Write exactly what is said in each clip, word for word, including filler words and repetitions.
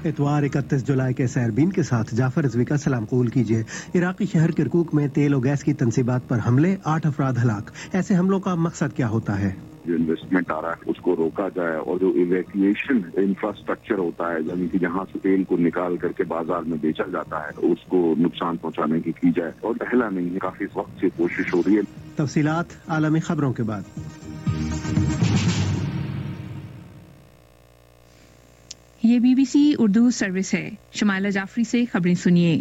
اتوار اکتیس جولائی کے سیربین کے ساتھ جعفر رضوی کا سلام قبول کیجیے۔ عراقی شہر کرکوک میں تیل و گیس کی تنصیبات پر حملے، آٹھ افراد ہلاک۔ ایسے حملوں کا مقصد کیا ہوتا ہے؟ جو انویسٹمنٹ آ رہا ہے اس کو روکا جائے اور جو ایویکویشن انفراسٹرکچر ہوتا ہے یعنی کہ جہاں سے تیل کو نکال کر کے بازار میں بیچا جاتا ہے اس کو نقصان پہنچانے کی کی جائے، اور پہلا نہیں ہے، کافی وقت سے کوشش ہو رہی ہے۔ تفصیلات عالمی خبروں کے بعد۔ یہ B B C Urdu service ہے۔ شمائلہ جعفری سے خبریں سنیے۔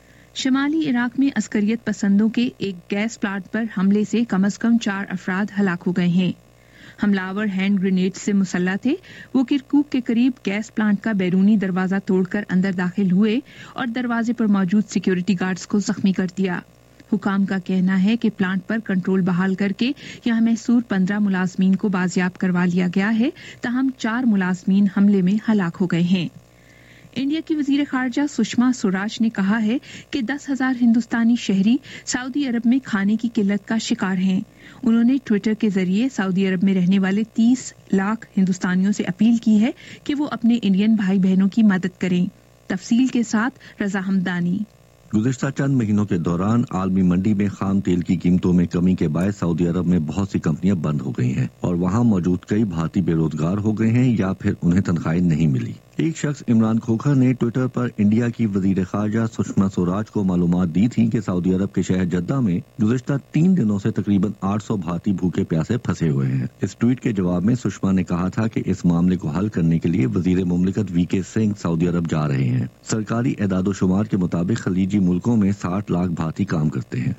شمالی عراق میں عسکریت پسندوں کے ایک گیس پلانٹ پر حملے سے کم از کم چار افراد ہلاک ہو گئے ہیں۔ حملہ آور ہینڈ گرینیڈ سے مسلح تھے۔ وہ کرکوک کے قریب گیس پلانٹ کا بیرونی دروازہ توڑ کر اندر داخل ہوئے اور دروازے پر موجود سیکیورٹی گارڈز کو زخمی کر دیا۔ حکام کا کہنا ہے کہ پلانٹ پر کنٹرول بحال کر کے یہاں محصور پندرہ ملازمین کو بازیاب کروا لیا گیا ہے، تاہم چار ملازمین حملے میں ہلاک ہو گئے ہیں۔ انڈیا کی وزیر خارجہ سشما سوراج نے کہا ہے کہ دس ہزار ہندوستانی شہری سعودی عرب میں کھانے کی قلت کا شکار ہیں۔ انہوں نے ٹویٹر کے ذریعے سعودی عرب میں رہنے والے تیس لاکھ ہندوستانیوں سے اپیل کی ہے کہ وہ اپنے انڈین بھائی بہنوں کی مدد کریں۔ تفصیل کے ساتھ رضا ہمدانی۔ گزشتہ چند مہینوں کے دوران عالمی منڈی میں خام تیل کی قیمتوں میں کمی کے باعث سعودی عرب میں بہت سی کمپنیاں بند ہو گئی ہیں اور وہاں موجود کئی بھارتی بے روزگار ہو گئے ہیں یا پھر انہیں تنخواہیں نہیں ملی۔ ایک شخص عمران کھوکھر نے ٹویٹر پر انڈیا کی وزیر خارجہ سشما سوراج کو معلومات دی تھی کہ سعودی عرب کے شہر جدہ میں گزشتہ تین دنوں سے تقریباً آٹھ سو بھارتی بھوکے پیاسے پھنسے ہوئے ہیں۔ اس ٹویٹ کے جواب میں سشما نے کہا تھا کہ اس معاملے کو حل کرنے کے لیے وزیر مملکت وی کے سنگھ سعودی عرب جا رہے ہیں۔ سرکاری اعداد و شمار کے مطابق خلیجی ملکوں میں ساٹھ لاکھ بھارتی کام کرتے ہیں۔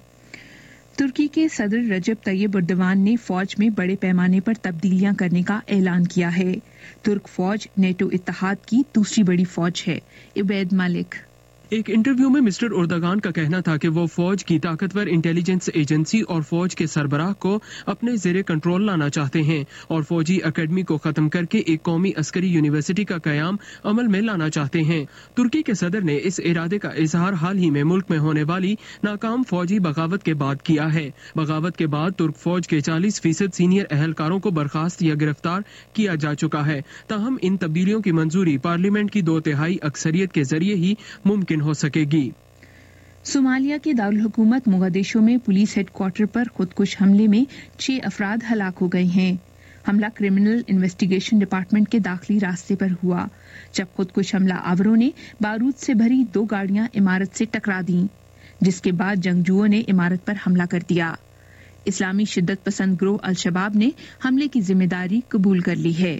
ترکی کے صدر رجب طیب اردوان نے فوج میں بڑے پیمانے پر تبدیلیاں کرنے کا اعلان کیا ہے۔ ترک فوج نیٹو اتحاد کی دوسری بڑی فوج ہے۔ عبید مالک۔ ایک انٹرویو میں مسٹر اردوغان کا کہنا تھا کہ وہ فوج کی طاقتور انٹیلیجنس ایجنسی اور فوج کے سربراہ کو اپنے زیر کنٹرول لانا چاہتے ہیں اور فوجی اکیڈمی کو ختم کر کے ایک قومی عسکری یونیورسٹی کا قیام عمل میں لانا چاہتے ہیں۔ ترکی کے صدر نے اس ارادے کا اظہار حال ہی میں ملک میں ہونے والی ناکام فوجی بغاوت کے بعد کیا ہے۔ بغاوت کے بعد ترک فوج کے چالیس فیصد سینئر اہلکاروں کو برخاست یا گرفتار کیا جا چکا ہے، تاہم ان تبدیلیوں کی منظوری پارلیمنٹ کی دو تہائی اکثریت کے ذریعے ہی ممکن ہو سکے گی۔ صومالیہ کے دارالحکومت مغدیشو میں پولیس ہیڈ کوارٹر پر خودکش حملے میں چھ افراد ہلاک ہو گئے ہیں۔ حملہ کرمنل انویسٹیگیشن ڈپارٹمنٹ کے داخلی راستے پر ہوا جب خودکش حملہ آوروں نے بارود سے بھری دو گاڑیاں عمارت سے ٹکرا دیں، جس کے بعد جنگجوؤں نے عمارت پر حملہ کر دیا۔ اسلامی شدت پسند گروہ الشباب نے حملے کی ذمہ داری قبول کر لی ہے۔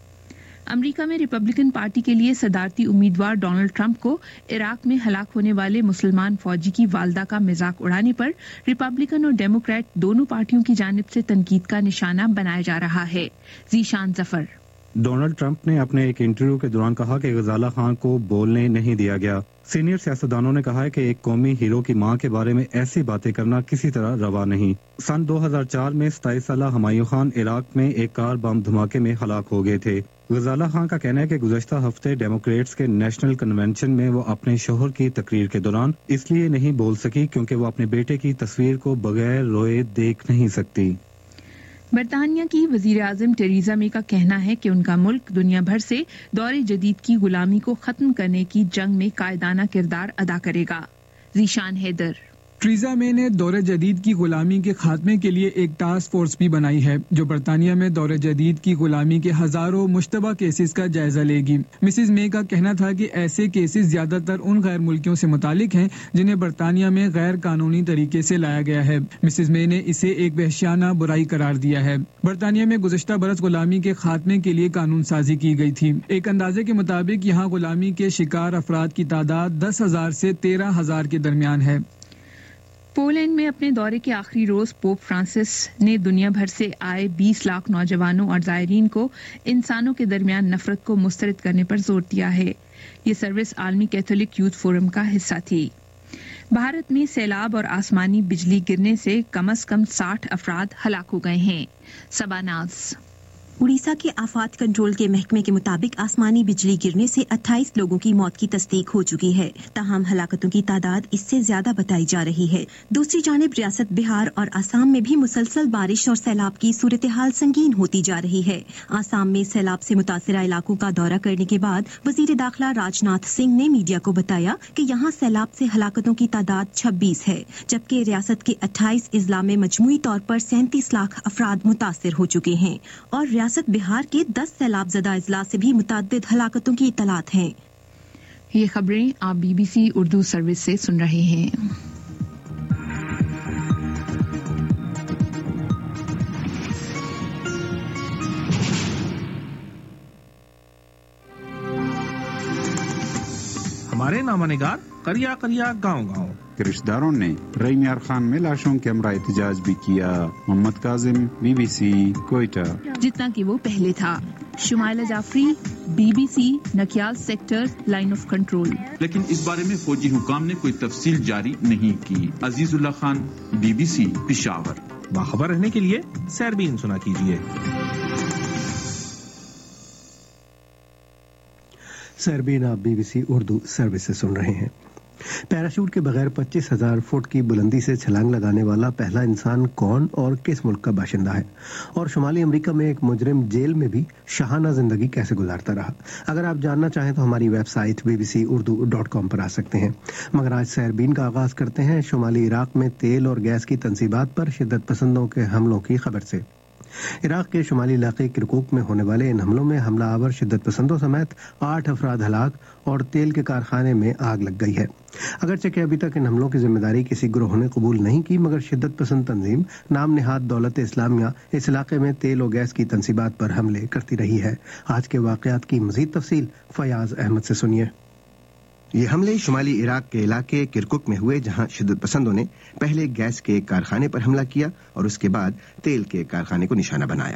امریکہ میں ریپبلکن پارٹی کے لیے صدارتی امیدوار ڈونلڈ ٹرمپ کو عراق میں ہلاک ہونے والے مسلمان فوجی کی والدہ کا مذاق اڑانے پر ریپبلکن اور ڈیموکریٹ دونوں پارٹیوں کی جانب سے تنقید کا نشانہ بنایا جا رہا ہے۔ ذیشان ظفر۔ ڈونلڈ ٹرمپ نے اپنے ایک انٹرویو کے دوران کہا کہ غزالہ خان کو بولنے نہیں دیا گیا۔ سینئر سیاستدانوں نے کہا ہے کہ ایک قومی ہیرو کی ماں کے بارے میں ایسی باتیں کرنا کسی طرح روا نہیں۔ سن دو ہزار چار میں ستائیس سالہ ہمایوں خان عراق میں ایک کار بم دھماکے میں ہلاک ہو گئے تھے۔ غزالہ خان کا کہنا ہے کہ گزشتہ ہفتے ڈیموکریٹس کے نیشنل کنونشن میں وہ اپنے شوہر کی تقریر کے دوران اس لیے نہیں بول سکی کیونکہ وہ اپنے بیٹے کی تصویر کو بغیر روئے دیکھ نہیں سکتی۔ برطانیہ کی وزیر اعظم ٹریزا مے کا کہنا ہے کہ ان کا ملک دنیا بھر سے دور جدید کی غلامی کو ختم کرنے کی جنگ میں قائدانہ کردار ادا کرے گا۔ ذیشان حیدر۔ ٹریزا مے نے دور جدید کی غلامی کے خاتمے کے لیے ایک ٹاسک فورس بھی بنائی ہے جو برطانیہ میں دور جدید کی غلامی کے ہزاروں مشتبہ کیسز کا جائزہ لے گی۔ مسز مے کا کہنا تھا کہ ایسے کیسز زیادہ تر ان غیر ملکیوں سے متعلق ہیں جنہیں برطانیہ میں غیر قانونی طریقے سے لایا گیا ہے۔ مسز مے نے اسے ایک وحشیانہ برائی قرار دیا ہے۔ برطانیہ میں گزشتہ برس غلامی کے خاتمے کے لیے قانون سازی کی گئی تھی۔ ایک اندازے کے مطابق یہاں غلامی کے شکار افراد کی تعداد دس ہزار سے تیرہ ہزار کے درمیان ہے۔ پولینڈ میں اپنے دورے کے آخری روز پوپ فرانسس نے دنیا بھر سے آئے بیس لاکھ نوجوانوں اور زائرین کو انسانوں کے درمیان نفرت کو مسترد کرنے پر زور دیا ہے۔ یہ سروس عالمی کیتھولک یوتھ فورم کا حصہ تھی۔ بھارت میں سیلاب اور آسمانی بجلی گرنے سے کم از کم ساٹھ افراد ہلاک ہو گئے ہیں۔ سبا ناز۔ उड़ीसा के आफात कंट्रोल के महकमे के मुताबिक आसमानी बिजली गिरने से अट्ठाईस लोगों की मौत की तस्दीक हो चुकी है। ताहम हलाकतों की तादाद इससे ज्यादा बताई जा रही है। दूसरी जानिब रियासत बिहार और आसाम में भी मुसलसल बारिश और सैलाब की सूरत हाल संगीन होती जा रही है। आसाम में सैलाब से मुतासिरा इलाकों का दौरा करने के बाद वजीर दाखिला राजनाथ सिंह ने मीडिया को बताया कि यहाँ सैलाब से हलाकतों की तादाद छब्बीस है, जबकि रियासत के अट्ठाईस इजला में मजमूई तौर पर सैंतीस लाख अफराद मुतासिर हो चुके हैं और रियासत बिहार के दस सैलाब ज़दा इजला से भी मुतअद्दिद हलाकतों की इतलात हैं। ये खबरें आप बीबीसी उर्दू सर्विस से सुन रहे हैं। हमारे नामानिगार करिया करिया गांव गांव के रिश्तेदारों ने रईम यार खान में लाशों के हमरा एहतजाज भी किया। मोहम्मद काजिम, बीबीसी, कोयटा। जितना कि वो पहले था। Shumaila Jafri, BBC, Nakiyal sector, line of control. लेकिन इस बारे में फौजी हुकाम ने कोई तफसील जारी नहीं की। अजीजुल्लाह खान, बीबीसी, पेशावर। बाखबर रहने के लिए सैरबीन सुना कीजिए। सैरबीन आप बीबीसी उर्दू सर्विस से सुन रहे हैं। पैराशूट के बगैर पच्चीस हजार फुट की बुलंदी से छलांग लगाने वाला पहला इंसान कौन और किस मुल्क का बाशिंदा है, और शुमाली अमेरिका में एक मुजरिम जेल में भी शाहाना जिंदगी कैसे गुजारता रहा। अगर आप जानना चाहें तो हमारी website BBC Urdu dot com पर आ सकते हैं। मगर आज सैरबीन का आगाज करते हैं शुमाली इराक में तेल और गैस की तंसीबात पर शिद्दत पसंदों के हमलों की खबर से। इराक के शुमाली इलाके किरकुक में होने वाले इन हमलों में हमला आवर शिद्दत पसंदों समेत आठ अफराद हलाक और तेल के कारखाने में आग लग गई है। अगरचे कि अभी तक इन हमलों की जिम्मेदारी किसी ग्रोह ने कबूल नहीं की, मगर शिद्दत पसंद तंजीम नाम निहाद दौलत इस्लामिया इस इलाके में तेल और गैस की तंसीबात पर हमले करती रही है। आज के वाकयात की मजीद तफसील फयाज अहमद से सुनिए। ये हमले शुमाली इराक के इलाके किरकुक में हुए, जहां शिद्दत पसंदों ने पहले गैस के कारखाने पर हमला किया और उसके बाद तेल के कारखाने को निशाना बनाया।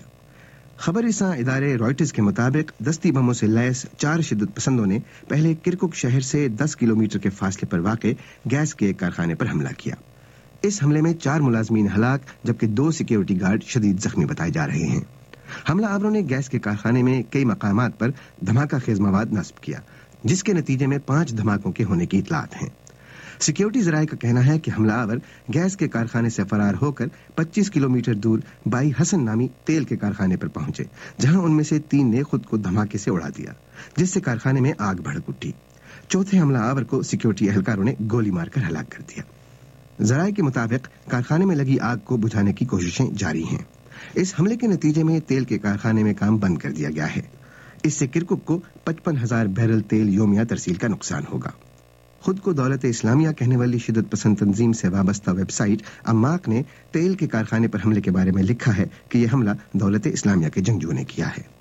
खबर रसां इदारे रॉयटर्स के मुताबिक दस्ती बमों से लैस चार शिद्दत पसंदों ने पहले किरकुक शहर से दस किलोमीटर के फासले पर वाक़े गैस के कारखाने पर हमला किया। इस हमले में चार मुलाजमीन हलाक जबकि दो सिक्योरिटी गार्ड शदीद जख्मी बताए जा रहे हैं। हमला आवरों ने गैस के कारखाने में कई मकामात पर धमाका खेज मवाद नस्ब किया, जिसके नतीजे में पांच धमाकों के होने की इतलात हैं। सिक्योरिटी जराये का कहना है कि हमलावर गैस के कारखाने से फरार होकर पच्चीस किलोमीटर दूर बाई हसन नामी तेल के कारखाने पर पहुंचे, जहां उनमें से तीन ने खुद को धमाके से उड़ा दिया, जिससे कारखाने में आग भड़क उठी। चौथे हमलावर को सिक्योरिटी एहलकारों ने गोली मारकर हलाक कर दिया। जराये के मुताबिक कारखाने में लगी आग को बुझाने की कोशिशें जारी हैं। इस हमले के नतीजे में तेल के कारखाने में काम बंद कर दिया गया है। इससे किरकुक को पचपन हजार बैरल तेल योमिया तरसील का नुकसान होगा। खुद को दौलत इस्लामिया कहने वाली शिद्दत पसंद तंजीम से वाबस्ता वेबसाइट अम्माक ने तेल के कारखाने पर हमले के बारे में लिखा है कि यह हमला दौलत इस्लामिया के जंगजुओं ने किया है।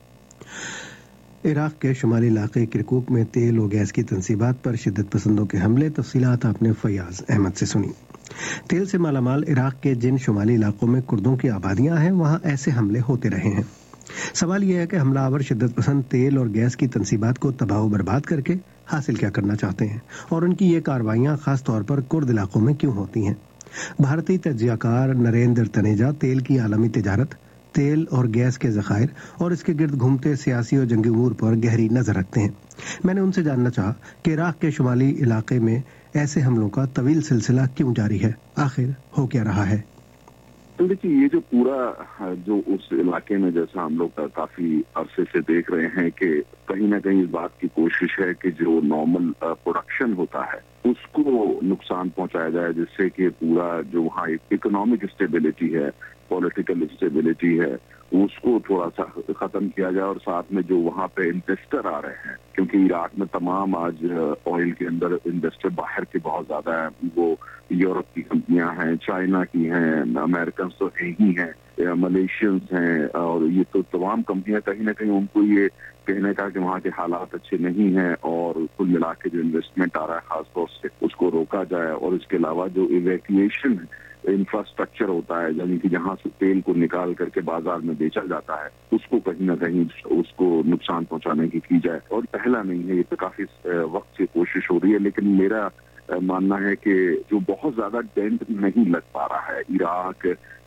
इराक के शुमाली इलाके किरकुक में तेल और गैस की तंसीबात पर शिद्दत पसंदों के हमले, तफसीलात आपने फयाज अहमद से सुनी। तेल से मालामाल इराक के जिन शुमाली इलाकों में कुर्दों की आबादियां हैं, वहां ऐसे हमले होते रहे हैं। सवाल यह है कि हमलावर शिद्दत पसंद तेल और गैस की तंसीबात को तबाह बर्बाद करके हासिल क्या करना चाहते हैं, और उनकी ये कार्रवाइयां खास तौर पर कुर्द इलाकों में क्यों होती हैं। भारतीय तज्जियाकार नरेंद्र तनेजा तेल की आलमी तिजारत, तेल और गैस के ज़खायर और इसके गिर्द घूमते सियासी और जंगी उमूर पर गहरी नजर रखते हैं। मैंने उनसे जानना चाहा कि इराक के शुमाली इलाके में ऐसे हमलों का तवील सिलसिला क्यों जारी है, आखिर हो क्या रहा है। देखिए, ये जो पूरा जो उस इलाके में जैसा हम लोग काफी अरसे से देख रहे हैं कि कहीं ना कहीं इस बात की कोशिश है कि जो नॉर्मल प्रोडक्शन होता है उसको नुकसान पहुंचाया जाए, जिससे कि पूरा जो वहाँ इकोनॉमिक स्टेबिलिटी है, पॉलिटिकल स्टेबिलिटी है, उसको थोड़ा सा खत्म किया जाए। और साथ में जो वहाँ पे इन्वेस्टर आ रहे हैं, क्योंकि इराक में तमाम आज ऑयल के अंदर इन्वेस्टर बाहर के बहुत ज्यादा हैं, वो यूरोप की कंपनियां हैं, चाइना की हैं, अमेरिकन तो है ही हैं, मलेशियंस हैं, और ये तो तमाम कंपनियां कहीं ना कहीं उनको ये कहने का कि वहाँ के हालात अच्छे नहीं हैं और कुल मिला के जो इन्वेस्टमेंट आ रहा है खासतौर से उसको रोका जाए। और इसके अलावा जो इवैक्यूएशन इंफ्रास्ट्रक्चर होता है, यानी कि जहाँ से तेल को निकाल करके बाजार में बेचा जाता है, उसको कहीं ना कहीं उसको नुकसान पहुंचाने की की जाए। और पहला नहीं है, ये तो काफी वक्त से कोशिश हो रही है, लेकिन मेरा मानना है कि जो बहुत ज्यादा डेंट नहीं लग पा रहा है इराक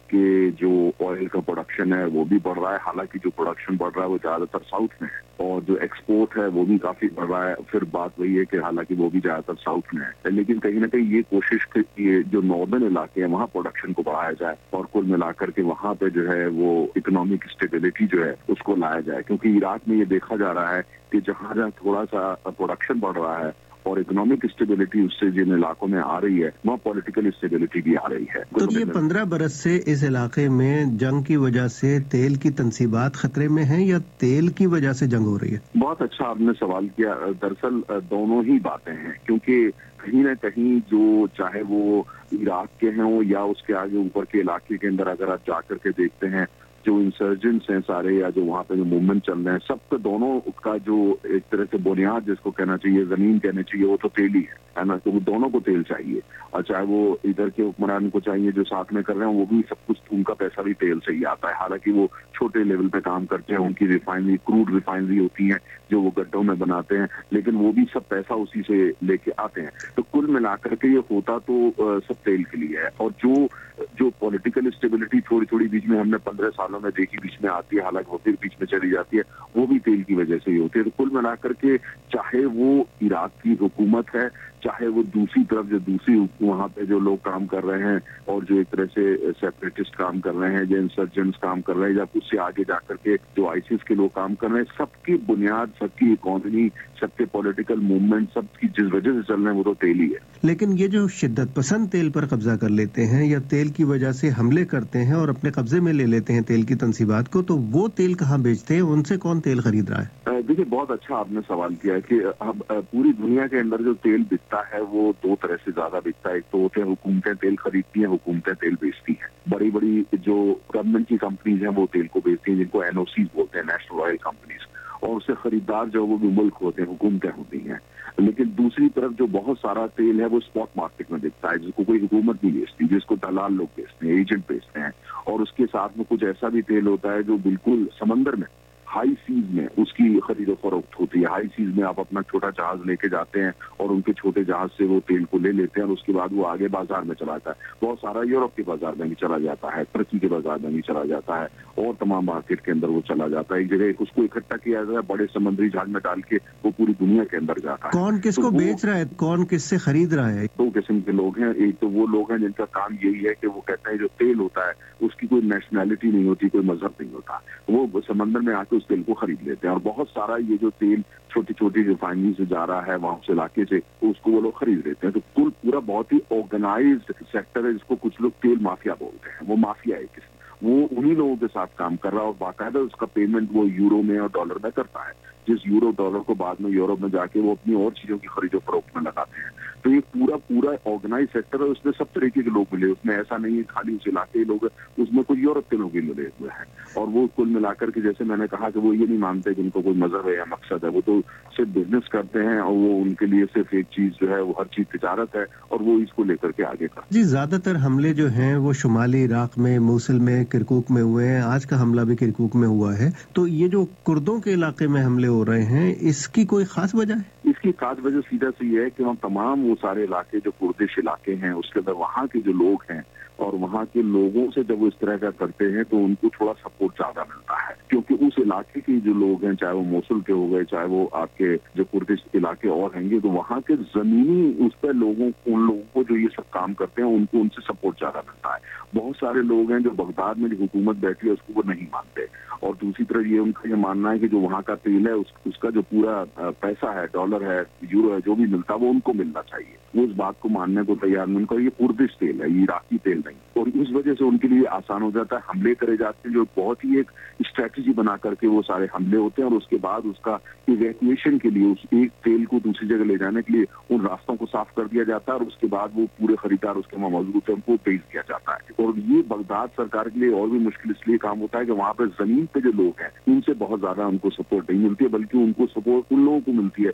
کے جو آئل کا پروڈکشن ہے وہ بھی بڑھ رہا ہے، حالانکہ جو پروڈکشن بڑھ رہا ہے وہ زیادہ تر ساؤتھ میں ہے، اور جو ایکسپورٹ ہے وہ بھی کافی بڑھ رہا ہے. پھر بات وہی ہے کہ حالانکہ وہ بھی زیادہ تر ساؤتھ میں ہے، لیکن کہیں نہ کہیں یہ کوشش کہ جو ناردرن علاقے ہیں وہاں پروڈکشن کو بڑھایا جائے اور کل ملا کر کے وہاں پہ جو ہے وہ اکنامک اسٹیبلٹی جو ہے اس کو لایا جائے، کیونکہ عراق میں یہ دیکھا جا رہا ہے کہ جہاں جہاں تھوڑا سا پروڈکشن بڑھ رہا ہے اور اکنامک اسٹیبلٹی اس سے جن علاقوں میں آ رہی ہے وہاں پولیٹیکل اسٹیبلٹی بھی آ رہی ہے. تو یہ پندرہ برس سے اس علاقے میں جنگ کی وجہ سے تیل کی تنصیبات خطرے میں ہیں یا تیل کی وجہ سے جنگ ہو رہی ہے؟ بہت اچھا آپ نے سوال کیا. دراصل دونوں ہی باتیں ہیں، کیونکہ کہیں نہ کہیں جو چاہے وہ عراق کے ہیں یا اس کے آگے اوپر کے علاقے کے اندر اگر آپ جا کر کے دیکھتے ہیں جو انسرجنٹس ہیں سارے یا جو وہاں پہ جو موومنٹ چل رہے ہیں سب کا دونوں کا جو ایک طرح سے بنیاد جس کو کہنا چاہیے زمین کہنا چاہیے وہ تو تیل ہی ہے نا. تو وہ دونوں کو تیل چاہیے، اور چاہے وہ ادھر کے حکمران کو چاہیے جو ساتھ میں کر رہے ہیں وہ بھی سب کچھ ان کا پیسہ بھی تیل سے ہی آتا ہے. حالانکہ وہ چھوٹے لیول پہ کام کرتے ہیں، ان کی ریفائنری کروڈ ریفائنری ہوتی ہیں جو وہ گڈھوں میں بناتے ہیں، لیکن وہ بھی سب پیسہ اسی سے لے کے آتے ہیں. تو کل ملا کر کے یہ ہوتا تو سب تیل کے لیے ہے. اور جو جو پولیٹیکل اسٹیبلٹی تھوڑی تھوڑی بیچ میں ہم نے پندرہ سالوں میں دیکھی بیچ میں آتی ہے، حالانکہ وہ پھر بیچ میں چلی جاتی ہے، وہ بھی تیل کی وجہ سے ہی ہوتی ہے. تو کل ملا کر کے چاہے وہ عراق کی حکومت ہے، چاہے وہ دوسری طرف جو دوسری وہاں پہ جو لوگ کام کر رہے ہیں اور جو ایک طرح سے سیپریٹسٹ کام کر رہے ہیں، جو انسرجنٹس کام کر رہے ہیں، یا اس سے آگے جا کر کے جو آئیسس کے لوگ کام کر رہے ہیں، سب کی بنیاد، سب کی اکانومی، سب کے پولیٹیکل موومنٹ، سب کی جس وجہ سے چل رہے ہیں وہ تو تیل ہی ہے. لیکن یہ جو شدت پسند تیل پر قبضہ کر لیتے ہیں یا تیل کی وجہ سے حملے کرتے ہیں اور اپنے قبضے میں لے لیتے ہیں تیل کی تنصیبات کو، تو وہ تیل کہاں بیچتے ہیں؟ ان سے کون تیل خرید رہا ہے؟ دیکھیے بہت اچھا آپ نے سوال کیا کہ اب پوری دنیا کے اندر جو تیل بکتا ہے وہ دو طرح سے زیادہ بکتا ہے. ایک تو ہوتے ہیں حکومتیں تیل خریدتی ہیں، حکومتیں تیل بیچتی ہیں. بڑی بڑی جو گورنمنٹ کی کمپنیز ہیں وہ تیل کو بیچتی ہیں، جن کو این او سیز بولتے ہیں، نیشنل آئل کمپنیز، اور اس سے خریدار جو وہ بھی ملک ہوتے ہیں، حکومتیں ہوتی ہیں. لیکن دوسری طرف جو بہت سارا تیل ہے وہ اسپاٹ مارکیٹ میں بکتا ہے، جس کو کوئی حکومت نہیں بیچتی، جس کو دلال لوگ بیچتے ہیں، ایجنٹ بیچتے ہیں. اور اس کے ساتھ میں کچھ ایسا بھی تیل ہوتا ہے جو بالکل سمندر میں ہائی سیز میں اس کی خرید و فروخت ہوتی ہے. ہائی سیز میں آپ اپنا چھوٹا جہاز لے کے جاتے ہیں اور ان کے چھوٹے جہاز سے وہ تیل کو لے لیتے ہیں اور اس کے بعد وہ آگے بازار میں چلا جاتا ہے. بہت سارا یورپ کے بازار میں بھی چلا جاتا ہے، ترکی کے بازار میں بھی چلا جاتا ہے، اور تمام مارکیٹ کے اندر وہ چلا جاتا ہے. ایک جگہ اس کو اکٹھا کیا جاتا ہے، بڑے سمندری جہاز میں ڈال کے وہ پوری دنیا کے اندر جاتا ہے. کون کس کو بیچ رہا ہے، کون کس سے خرید رہا ہے؟ دو قسم کے لوگ ہیں. ایک تو وہ لوگ ہیں جن کا کام یہی ہے کہ وہ کہتے ہیں جو تیل ہوتا ہے اس کی کوئی نیشنلٹی نہیں ہوتی، کوئی مذہب نہیں ہوتا، وہ سمندر میں آ کے اس تیل کو خرید لیتے ہیں. اور بہت سارا یہ جو تیل چھوٹی چھوٹی ریفائنری سے جا رہا ہے وہاں سے علاقے سے اس کو وہ لوگ خرید لیتے ہیں. تو کل پورا بہت ہی آرگنائزڈ سیکٹر ہے، جس کو کچھ لوگ تیل مافیا بولتے ہیں. وہ مافیا ہے کس وہ انہی لوگوں کے ساتھ کام کر رہا ہے اور باقاعدہ اس کا پیمنٹ وہ یورو میں اور ڈالر میں کرتا ہے، جس یورو ڈالر کو بعد میں یورپ میں جا کے وہ اپنی اور چیزوں کی خرید و فروخت میں لگاتے ہیں. تو یہ پورا پورا آرگنائز سیکٹر ہے، اس میں سب طریقے کے لوگ ملے. اس میں ایسا نہیں ہے خالی اس علاقے کے لوگ، اس میں کوئی یورپ کے لوگ بھی ملے ہوئے ہیں. اور وہ کل ملا کر کے جیسے میں نے کہا کہ وہ یہ نہیں مانتے کہ ان کو کوئی مذہب ہے یا مقصد ہے، وہ تو صرف بزنس کرتے ہیں اور وہ ان کے لیے صرف ایک چیز جو ہے وہ ہر چیز تجارت ہے اور وہ اس کو لے کر کے آگے کرتے ہیں. جی زیادہ تر حملے جو ہیں وہ شمالی عراق میں، موصل میں، کرکوک میں ہوئے ہیں. آج کا حملہ بھی کرکوک میں ہوا ہے. تو یہ جو کردوں کے علاقے میں حملے ہو رہے ہیں اس کی کوئی خاص وجہ ہے؟ اس کی خاص وجہ سیدھا سی یہ ہے کہ وہاں تمام وہ سارے علاقے جو کردش علاقے ہیں اس کے اندر وہاں کے جو لوگ ہیں اور وہاں کے لوگوں سے جب وہ اس طرح کا کرتے ہیں تو ان کو تھوڑا سپورٹ زیادہ ملتا ہے، کیونکہ اس علاقے کے جو لوگ ہیں چاہے وہ موصل کے ہو گئے چاہے وہ آپ کے جو کردش علاقے اور ہیں گے، تو وہاں کے زمینی اس پہ لوگوں ان لوگوں کو جو یہ سب کام کرتے ہیں ان کو ان سے سپورٹ زیادہ ملتا ہے. بہت سارے لوگ ہیں جو بغداد میں جو حکومت بیٹھی ہے اس کو وہ نہیں مانتے، اور دوسری طرف یہ ان کا یہ ماننا ہے کہ جو وہاں کا تیل ہے اس, اس کا جو پورا پیسہ ہے، ڈالر ہے، یورو ہے، جو بھی ملتا ہے وہ ان کو ملنا چاہیے. وہ اس بات کو ماننے کو تیار نہیں. ان کا یہ کردش تیل ہے، یہ عراقی تیل نہیں، اور اس وجہ سے ان کے لیے آسان ہو جاتا ہے. حملے کرے جاتے ہیں جو بہت ہی ایک اسٹریٹجی بنا کر کے وہ سارے حملے ہوتے ہیں، اور اس کے بعد اس کا ایویکویشن کے لیے اس ایک تیل کو دوسری جگہ لے جانے کے لیے ان راستوں کو صاف کر دیا جاتا ہے، اور اس کے بعد وہ پورے خریدار اس کے وہاں موجود ہیں ان کو بھیج دیا جاتا ہے. اور یہ بغداد سرکار کے لیے اور بھی مشکل اس لیے کام ہوتا ہے کہ وہاں پہ زمین پہ جو لوگ ہیں ان سے بہت زیادہ ان کو سپورٹ نہیں ملتی ہے، بلکہ ان کو سپورٹ ان لوگوں کو ملتی ہے جو اس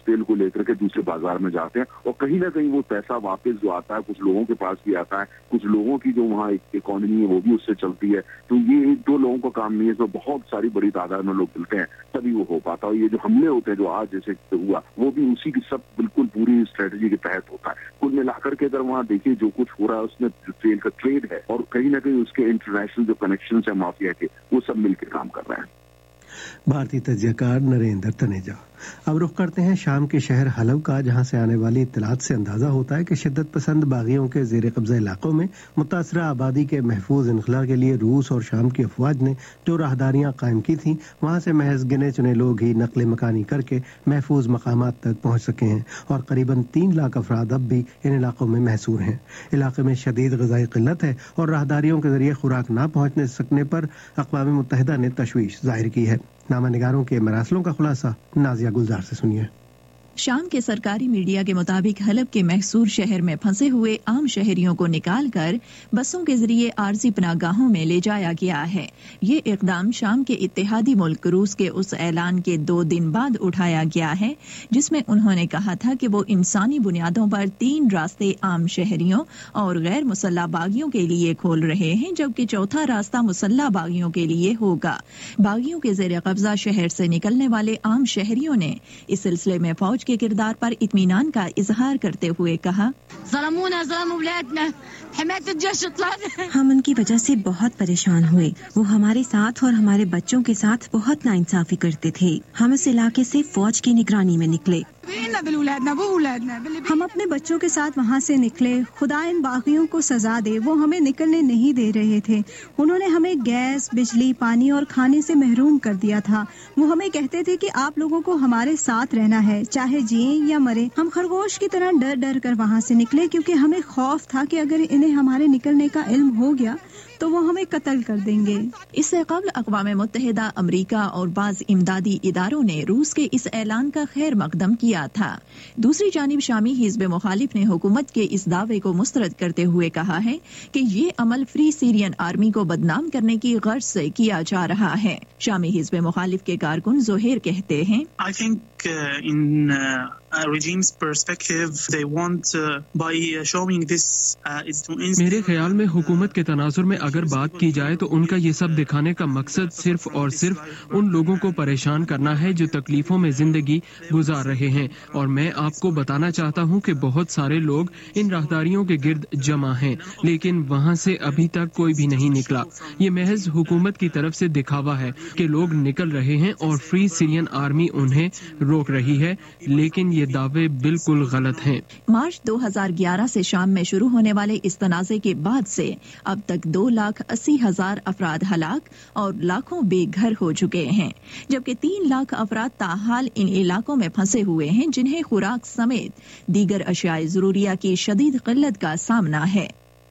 تیل کو لے کر کے دوسرے بازار میں جاتے ہیں اور کہیں نہ کہیں وہ پیسہ واپس جو آتا ہے کچھ لوگوں کے پاس بھی آتا ہے, کچھ لوگوں کی جو وہاں اکانومی ہے وہ بھی اس سے چلتی ہے. تو یہ ایک دو لوگوں کا کام نہیں ہے, تو بہت ساری بڑی تعداد میں لوگ ملتے ہیں تبھی وہ ہو پاتا. اور یہ جو حملے ہوتے ہیں جو آج جیسے ہوا وہ بھی اسی کی سب بالکل پوری اسٹریٹجی کے تحت ہوتا ہے. کل ملا کر کے اگر وہاں دیکھیے جو کچھ ہو رہا ہے اس میں جو تیل کا ٹریڈ ہے اور کہیں نہ کہیں اس کے انٹرنیشنل جو کنیکشنز ہیں مافیا کے, وہ سب مل کے کام کر رہے ہیں. بھارتی تجزیہ کار نریندر تنیجا. اب رخ کرتے ہیں شام کے شہر حلب کا, جہاں سے آنے والی اطلاعات سے اندازہ ہوتا ہے کہ شدت پسند باغیوں کے زیر قبضہ علاقوں میں متاثرہ آبادی کے محفوظ انخلا کے لیے روس اور شام کی افواج نے جو راہداریاں قائم کی تھیں وہاں سے محض گنے چنے لوگ ہی نقل مکانی کر کے محفوظ مقامات تک پہنچ سکے ہیں اور قریباً تین لاکھ افراد اب بھی ان علاقوں میں محصور ہیں. علاقے میں شدید غذائی قلت ہے اور راہداریوں کے ذریعے خوراک نہ پہنچنے سکنے پر اقوام متحدہ نے تشویش ظاہر کی ہے. نامہ نگاروں کے مراسلوں کا خلاصہ نازیہ گلزار سے سنیے. شام کے سرکاری میڈیا کے مطابق حلب کے محصور شہر میں پھنسے ہوئے عام شہریوں کو نکال کر بسوں کے ذریعے عارضی پناہ گاہوں میں لے جایا گیا ہے. یہ اقدام شام کے اتحادی ملک روس کے اس اعلان کے دو دن بعد اٹھایا گیا ہے جس میں انہوں نے کہا تھا کہ وہ انسانی بنیادوں پر تین راستے عام شہریوں اور غیر مسلح باغیوں کے لیے کھول رہے ہیں, جبکہ چوتھا راستہ مسلح باغیوں کے لیے ہوگا. باغیوں کے زیر قبضہ شہر سے نکلنے والے عام شہریوں نے اس سلسلے میں فوج کے کردار پر اطمینان کا اظہار کرتے ہوئے کہا, ہم ان کی وجہ سے بہت پریشان ہوئے. وہ ہمارے ساتھ اور ہمارے بچوں کے ساتھ بہت ناانصافی کرتے تھے. ہم اس علاقے سے فوج کی نگرانی میں نکلے. ہم اپنے بچوں کے ساتھ وہاں سے نکلے. خدا ان باغیوں کو سزا دے, وہ ہمیں نکلنے نہیں دے رہے تھے. انہوں نے ہمیں گیس, بجلی, پانی اور کھانے سے محروم کر دیا تھا. وہ ہمیں کہتے تھے کہ آپ لوگوں کو ہمارے ساتھ رہنا ہے, چاہے جئیں یا مریں. ہم خرگوش کی طرح ڈر ڈر کر وہاں سے نکلے کیونکہ ہمیں خوف تھا کہ اگر انہیں ہمارے نکلنے کا علم ہو گیا تو وہ ہمیں قتل کر دیں گے. اس سے قبل اقوام متحدہ, امریکہ اور بعض امدادی اداروں نے روس کے اس اعلان کا خیر مقدم کیا تھا. دوسری جانب شامی حزب مخالف نے حکومت کے اس دعوے کو مسترد کرتے ہوئے کہا ہے کہ یہ عمل فری سیرین آرمی کو بدنام کرنے کی غرض سے کیا جا رہا ہے. شامی حزب مخالف کے کارکن زہیر کہتے ہیں, I think uh, in uh, a regime's perspective they want uh, by showing this uh, is to میرے خیال میں حکومت کے تناظر میں اگر بات کی جائے تو ان کا یہ سب دکھانے کا مقصد صرف اور صرف ان لوگوں کو پریشان کرنا ہے جو تکلیفوں میں زندگی گزار رہے ہیں. اور میں آپ کو بتانا چاہتا ہوں کہ بہت سارے لوگ ان راہداریوں کے گرد جمع ہیں, لیکن وہاں سے ابھی تک کوئی بھی نہیں نکلا. یہ محض حکومت کی طرف سے دکھاوا ہے کہ لوگ نکل رہے ہیں اور فری سیرین آرمی انہیں روک رہی ہے, لیکن یہ دعوے بالکل غلط ہیں. مارچ دو ہزار گیارہ سے شام میں شروع ہونے والے اس تنازع کے بعد سے اب تک دو لاکھ اسی ہزار افراد ہلاک اور لاکھوں بے گھر ہو چکے ہیں, جبکہ تین لاکھ افراد تاحال ان علاقوں میں پھنسے ہوئے ہیں جنہیں خوراک سمیت دیگر اشیاء ضروریہ کی شدید قلت کا سامنا ہے.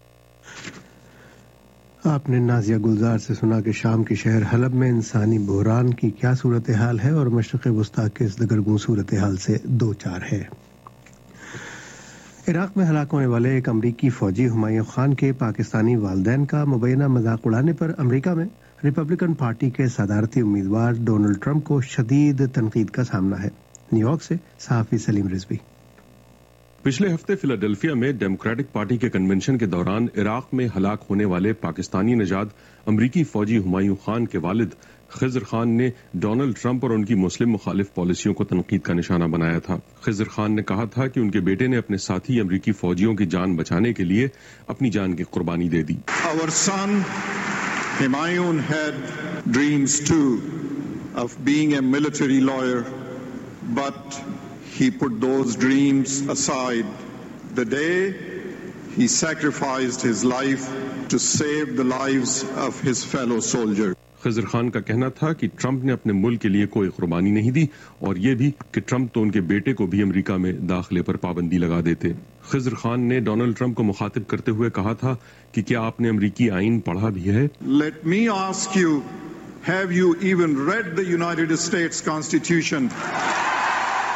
آپ نے نازیہ گلزار سے سنا کہ شام کے شہر حلب میں انسانی بحران کی کیا صورتحال ہے اور مشرق وسطیٰ کے اس دگرگوں صورتحال سے دو چار ہے. عراق میں ہلاک ہونے والے ایک امریکی فوجی ہمایوں خان کے پاکستانی والدین کا مبینہ مذاق اڑانے پر امریکہ میں ریپبلکن پارٹی کے صدارتی امیدوار ڈونلڈ ٹرمپ کو شدید تنقید کا سامنا ہے. نیو یارک سے صحافی سلیم رضوی. پچھلے ہفتے فلاڈیلفیا میں ڈیموکریٹک پارٹی کے کنونشن کے دوران عراق میں ہلاک ہونے والے پاکستانی نژاد امریکی فوجی ہمایوں خان کے والد خضر خان نے ڈونلڈ ٹرمپ اور ان کی مسلم مخالف پالیسیوں کو تنقید کا نشانہ بنایا تھا. خضر خان نے کہا تھا کہ ان کے بیٹے نے اپنے ساتھی امریکی فوجیوں کی جان بچانے کے لیے اپنی جان کی قربانی دے دی. Our son Humayun had dreams too of being a military lawyer, but he put those dreams aside the day he sacrificed his life to save the lives of his fellow soldiers. خضر خان کا کہنا تھا کہ Trump نے اپنے ملک کے لیے کوئی قربانی نہیں دی اور یہ بھی کہ ٹرمپ تو ان کے بیٹے کو بھی امریکہ میں داخلے پر پابندی لگا دیتے. خضر خان نے ڈونلڈ ٹرمپ کو مخاطب کرتے ہوئے کہا تھا کہ کیا آپ نے امریکی آئین پڑھا بھی ہے؟ Let me ask you, have you even read the United States Constitution?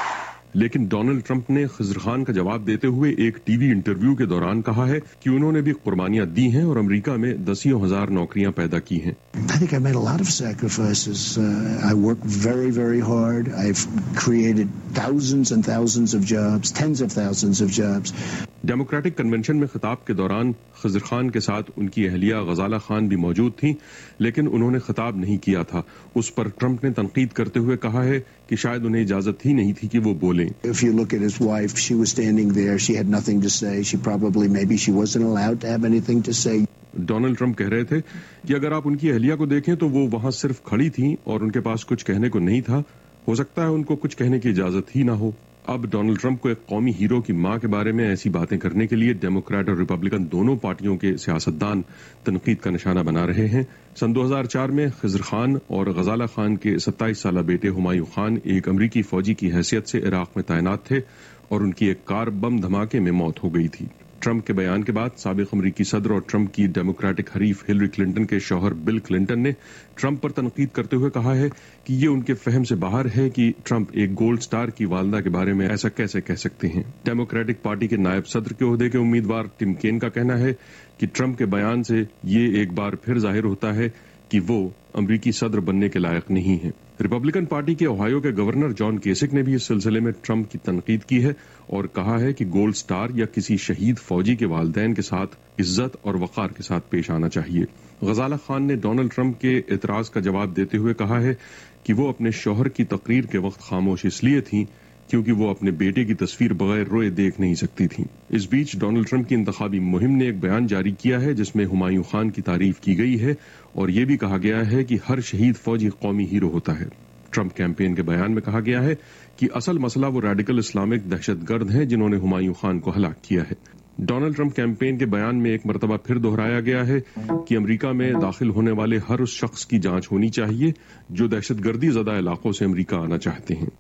لیکن ڈونلڈ ٹرمپ نے خضر خان کا جواب دیتے ہوئے ایک ٹی وی انٹرویو کے دوران کہا ہے کہ انہوں نے بھی قربانیاں دی ہیں اور امریکہ میں دسیوں ہزار نوکریاں پیدا کی ہیں. I think I made a lot of sacrifices. Uh, I worked very, very hard. I've created thousands and thousands of jobs, tens of thousands of jobs. Democratic convention میں خطاب کے دوران خضر خان کے ساتھ ان کی اہلیہ غزالہ خان بھی موجود تھیں، لیکن انہوں نے خطاب نہیں کیا تھا. اس پر ٹرمپ نے تنقید کرتے ہوئے کہا ہے کہ شاید انہیں اجازت ہی نہیں تھی کہ وہ بولیں. If you look at his wife, she was standing there. She had nothing to say. She probably, maybe she wasn't allowed to have anything to say. Donald Trump کہہ رہے تھے کہ اگر آپ ان کی اہلیہ کو دیکھیں تو وہ وہاں صرف کھڑی تھیں اور ان کے پاس کچھ کہنے کو نہیں تھا. ہو سکتا ہے ان کو کچھ کہنے کی اجازت ہی نہ ہو. اب ڈونلڈ ٹرمپ کو ایک قومی ہیرو کی ماں کے بارے میں ایسی باتیں کرنے کے لیے ڈیموکریٹ اور ریپبلکن دونوں پارٹیوں کے سیاستدان تنقید کا نشانہ بنا رہے ہیں. سن دو ہزار چار میں خضر خان اور غزالہ خان کے ستائیس سالہ بیٹے ہمایوں خان ایک امریکی فوجی کی حیثیت سے عراق میں تعینات تھے اور ان کی ایک کار بم دھماکے میں موت ہو گئی تھی. ٹرمپ کے بیان کے بعد سابق امریکی صدر اور ٹرمپ کی ڈیموکریٹک حریف ہلری کلنٹن کے شوہر بل کلنٹن نے ٹرمپ پر تنقید کرتے ہوئے کہا ہے کہ یہ ان کے فہم سے باہر ہے کہ ٹرمپ ایک گولڈ سٹار کی والدہ کے بارے میں ایسا کیسے کہہ سکتے ہیں. ڈیموکریٹک پارٹی کے نائب صدر کے عہدے کے امیدوار ٹم کین کا کہنا ہے کہ ٹرمپ کے بیان سے یہ ایک بار پھر ظاہر ہوتا ہے کہ وہ امریکی صدر بننے کے لائق نہیں ہیں. ریپبلکن پارٹی کے اوہایو کے گورنر جان کیسک نے بھی اس سلسلے میں ٹرمپ کی تنقید کی ہے اور کہا ہے کہ گولڈ سٹار یا کسی شہید فوجی کے والدین کے ساتھ عزت اور وقار کے ساتھ پیش آنا چاہیے. غزالہ خان نے ڈونلڈ ٹرمپ کے اعتراض کا جواب دیتے ہوئے کہا ہے کہ وہ اپنے شوہر کی تقریر کے وقت خاموش اس لیے تھیں کیونکہ وہ اپنے بیٹے کی تصویر بغیر روئے دیکھ نہیں سکتی تھیں. اس بیچ ڈونلڈ ٹرمپ کی انتخابی مہم نے ایک بیان جاری کیا ہے جس میں ہمایوں خان کی تعریف کی گئی ہے اور یہ بھی کہا گیا ہے کہ ہر شہید فوجی قومی ہیرو ہوتا ہے. ٹرمپ کیمپین کے بیان میں کہا گیا ہے کہ اصل مسئلہ وہ ریڈیکل اسلامک دہشت گرد ہیں جنہوں نے ہمایوں خان کو ہلاک کیا ہے. ڈونلڈ ٹرمپ کیمپین کے بیان میں ایک مرتبہ پھر دہرایا گیا ہے کہ امریکہ میں داخل ہونے والے ہر اس شخص کی جانچ ہونی چاہیے جو دہشت گردی زدہ علاقوں سے امریکہ آنا چاہتے ہیں.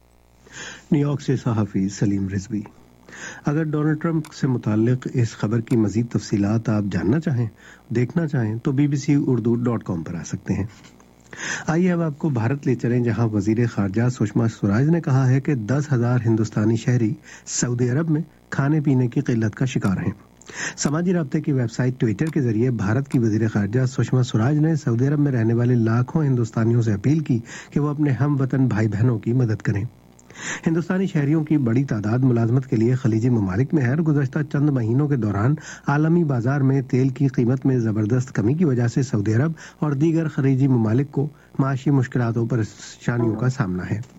نیو یارک سے صحافی سلیم رضوی. اگر ڈونلڈ ٹرمپ سے متعلق اس خبر کی مزید تفصیلات آپ جاننا چاہیں، دیکھنا چاہیں تو B B C Urdu dot com پر آ سکتے ہیں. آئیے اب آپ کو بھارت لے چلیں جہاں وزیر خارجہ سشما سوراج نے کہا ہے کہ دس ہزار ہندوستانی شہری سعودی عرب میں کھانے پینے کی قلت کا شکار ہیں. سماجی رابطے کی ویب سائٹ ٹویٹر کے ذریعے بھارت کی وزیر خارجہ سشما سوراج نے سعودی عرب میں رہنے والے لاکھوں ہندوستانیوں سے اپیل کی کہ وہ اپنے ہم وطن بھائی بہنوں کی مدد کریں. ہندوستانی شہریوں کی بڑی تعداد ملازمت کے لیے خلیجی ممالک میں ہے اور گزشتہ چند مہینوں کے دوران عالمی بازار میں تیل کی قیمت میں زبردست کمی کی وجہ سے سعودی عرب اور دیگر خلیجی ممالک کو معاشی مشکلات و پریشانیوں کا سامنا ہے.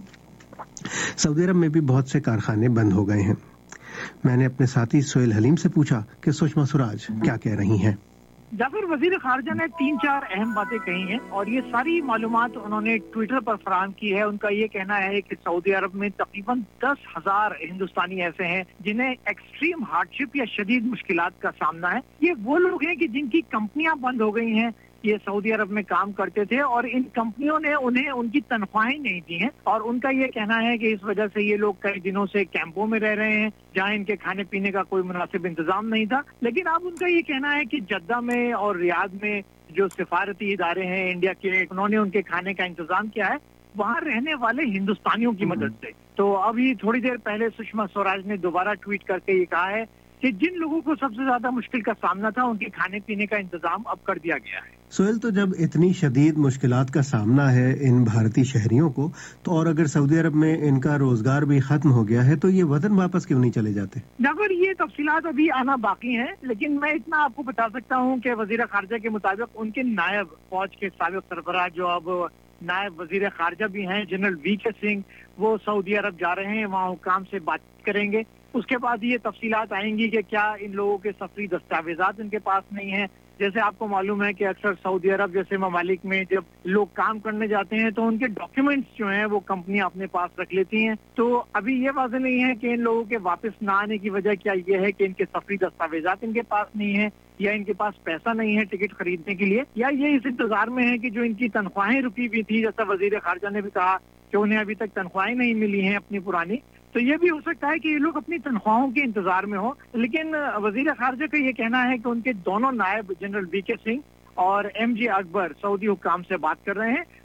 سعودی عرب میں بھی بہت سے کارخانے بند ہو گئے ہیں. میں نے اپنے ساتھی سہیل حلیم سے پوچھا کہ سشما سوراج کیا کہہ رہی ہیں. جعفر، وزیر خارجہ نے تین چار اہم باتیں کہی ہیں اور یہ ساری معلومات انہوں نے ٹویٹر پر فراہم کی ہے. ان کا یہ کہنا ہے کہ سعودی عرب میں تقریباً دس ہزار ہندوستانی ایسے ہیں جنہیں ایکسٹریم ہارڈ شپ یا شدید مشکلات کا سامنا ہے. یہ وہ لوگ ہیں کہ جن کی کمپنیاں بند ہو گئی ہیں. یہ سعودی عرب میں کام کرتے تھے اور ان کمپنیوں نے انہیں ان کی تنخواہیں نہیں دی ہیں اور ان کا یہ کہنا ہے کہ اس وجہ سے یہ لوگ کئی دنوں سے کیمپوں میں رہ رہے ہیں جہاں ان کے کھانے پینے کا کوئی مناسب انتظام نہیں تھا. لیکن اب ان کا یہ کہنا ہے کہ جدہ میں اور ریاض میں جو سفارتی ادارے ہیں انڈیا کے، انہوں نے ان کے کھانے کا انتظام کیا ہے وہاں رہنے والے ہندوستانیوں کی مدد سے. تو ابھی تھوڑی دیر پہلے سشما سوراج نے دوبارہ ٹویٹ کر کے یہ کہا ہے کہ جن لوگوں کو سب سے زیادہ مشکل کا سامنا تھا ان کے کھانے پینے کا انتظام اب کر دیا گیا ہے. سہیل، تو جب اتنی شدید مشکلات کا سامنا ہے ان بھارتی شہریوں کو، تو اور اگر سعودی عرب میں ان کا روزگار بھی ختم ہو گیا ہے تو یہ وطن واپس کیوں نہیں چلے جاتے؟ جعفر، یہ تفصیلات ابھی آنا باقی ہیں، لیکن میں اتنا آپ کو بتا سکتا ہوں کہ وزیر خارجہ کے مطابق ان کے نائب فوج کے سابق سربراہ جو اب نائب وزیر خارجہ بھی ہیں جنرل وی کے سنگھ، وہ سعودی عرب جا رہے ہیں، وہاں حکام سے بات کریں گے. اس کے بعد یہ تفصیلات آئیں گی کہ کیا ان لوگوں کے سفری دستاویزات ان کے پاس نہیں ہیں. جیسے آپ کو معلوم ہے کہ اکثر سعودی عرب جیسے ممالک میں جب لوگ کام کرنے جاتے ہیں تو ان کے ڈاکیومنٹس جو ہیں وہ کمپنیاں اپنے پاس رکھ لیتی ہیں. تو ابھی یہ واضح نہیں ہے کہ ان لوگوں کے واپس نہ آنے کی وجہ کیا یہ ہے کہ ان کے سفری دستاویزات ان کے پاس نہیں ہیں یا ان کے پاس پیسہ نہیں ہے ٹکٹ خریدنے کے لیے، یا یہ اس انتظار میں ہے کہ جو ان کی تنخواہیں رکی ہوئی تھی، جیسا وزیر خارجہ نے بھی کہا کہ انہیں ابھی تک تنخواہیں نہیں ملی ہیں اپنی پرانی. تو یہ بھی ہو سکتا ہے کہ یہ لوگ اپنی تنخواہوں کے انتظار میں ہوں. لیکن وزیر خارجہ کا یہ کہنا ہے کہ ان کے دونوں نائب جنرل وی کے سنگھ اور ایم جے اکبر سعودی حکام سے بات کر رہے ہیں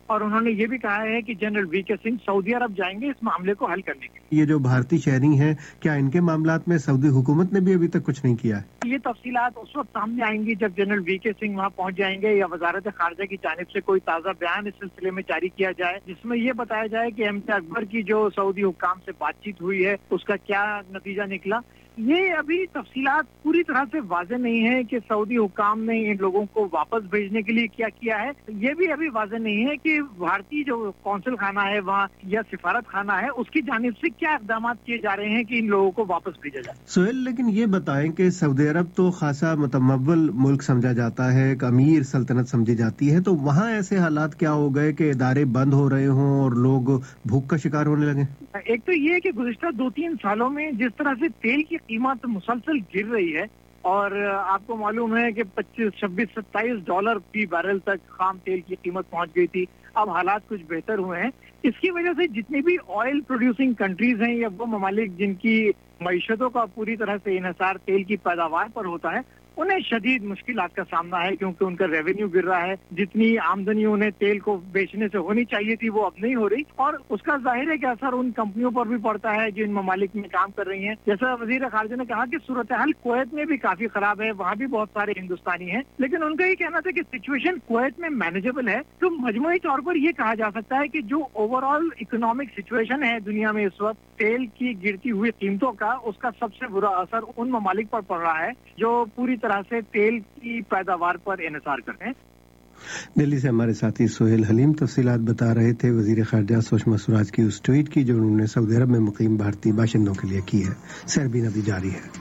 और उन्होंने ये भी कहा है कि जनरल वी के सिंह सऊदी अरब जाएंगे इस मामले को हल करने के लिए। ये जो भारतीय शहरी हैं, क्या इनके मामलात में सऊदी हुकूमत ने भी अभी तक कुछ नहीं किया है? ये तफसीलात उस वक्त सामने आएंगी जब जनरल वी के सिंह वहाँ पहुँच जाएंगे या वजारत खारजा की जानिब से कोई ताज़ा बयान इस सिलसिले में जारी किया जाए, जिसमें ये बताया जाए कि एम जे अकबर की जो सऊदी हुक्काम से बातचीत हुई है उसका क्या नतीजा निकला। ये अभी तफसीलात पूरी तरह से वाज़ेह नहीं है कि सऊदी हुक्काम ने इन लोगों को वापस भेजने के लिए क्या किया है। ये भी अभी वाज़ेह नहीं है कि भारतीय जो कौंसल खाना है वहाँ या सिफारत खाना है उसकी जानिब से क्या इक़दाम किए जा रहे हैं कि इन लोगों को वापस भेजा जाए। सोहेल, लेकिन ये बताएं कि सऊदी अरब तो खासा मुतमव्वल मुल्क समझा जाता है, एक अमीर सल्तनत समझी जाती है, तो वहाँ ऐसे हालात क्या हो गए कि इदारे बंद हो रहे हों और लोग भूख का शिकार होने लगे? एक तो ये कि गुज़िश्ता दो तीन सालों में जिस तरह से तेल की कीमत मुसलसल गिर रही है और आपको मालूम है कि पच्चीस छब्बीस सत्ताईस डॉलर फी बैरल तक खाम तेल की कीमत पहुंच गई थी, अब हालात कुछ बेहतर हुए हैं। इसकी वजह से जितनी भी ऑयल प्रोड्यूसिंग कंट्रीज हैं या वो ममालिक जिनकी मईशतों का पूरी तरह से इन्हिसार तेल की पैदावार पर होता है, उन्हें शदीद मुश्किलात का सामना है क्योंकि उनका रेवेन्यू गिर रहा है। जितनी आमदनी उन्हें तेल को बेचने से होनी चाहिए थी वो अब नहीं हो रही और उसका जाहिर है कि असर उन कंपनियों पर भी पड़ता है जो इन ममालिक में काम कर रही हैं। जैसा वजीर खारजा ने कहा कि सूरत हाल कुवैत में भी काफी खराब है, वहाँ भी बहुत सारे हिंदुस्तानी हैं, लेकिन उनका ये कहना था कि सिचुएशन कुवैत में मैनेजेबल है। तो मजमूई तौर पर ये कहा जा सकता है कि जो ओवरऑल इकोनॉमिक सिचुएशन है दुनिया में इस वक्त तेल की गिरती हुई कीमतों का, उसका सबसे बुरा असर उन ममालिक पर पड़ रहा है जो पूरी तरह से तेल की पैदावार पर इन्हिसार करते हैं। दिल्ली से हमारे साथी सोहेल हलीम तफसीलात बता रहे थे वजीर खारजा सुषमा स्वराज की उस ट्वीट की जो उन्होंने सऊदी अरब में मुकीम भारतीय बाशिंदों के लिए की है। सरबीन अभी जारी है।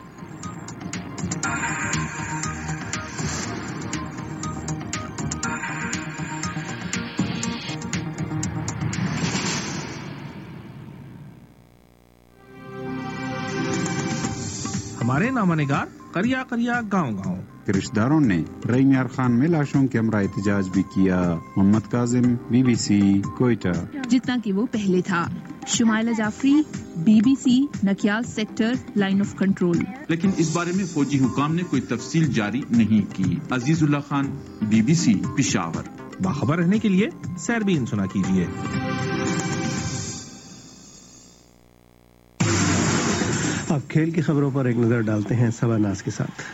हमारे नामानिगार करिया करिया गांव गांव रिश्तेदारों ने रई मियार खान में लाशों के हमरा एहतजाज भी किया। मोहम्मद काजिम, बीबीसी, कोयटा। जितना कि वो पहले था। Shumaila Jafri, BBC, Nakiyal sector, line of control. लेकिन इस बारे में फौजी हुकाम ने कोई तफसील जारी नहीं की। अजीजुल्लाह खान, बीबीसी, पिशावर। बाखबर रहने के लिए सरबीन सुना कीजिए। अब खेल की खबरों पर एक नजर डालते हैं सवानाज के साथ।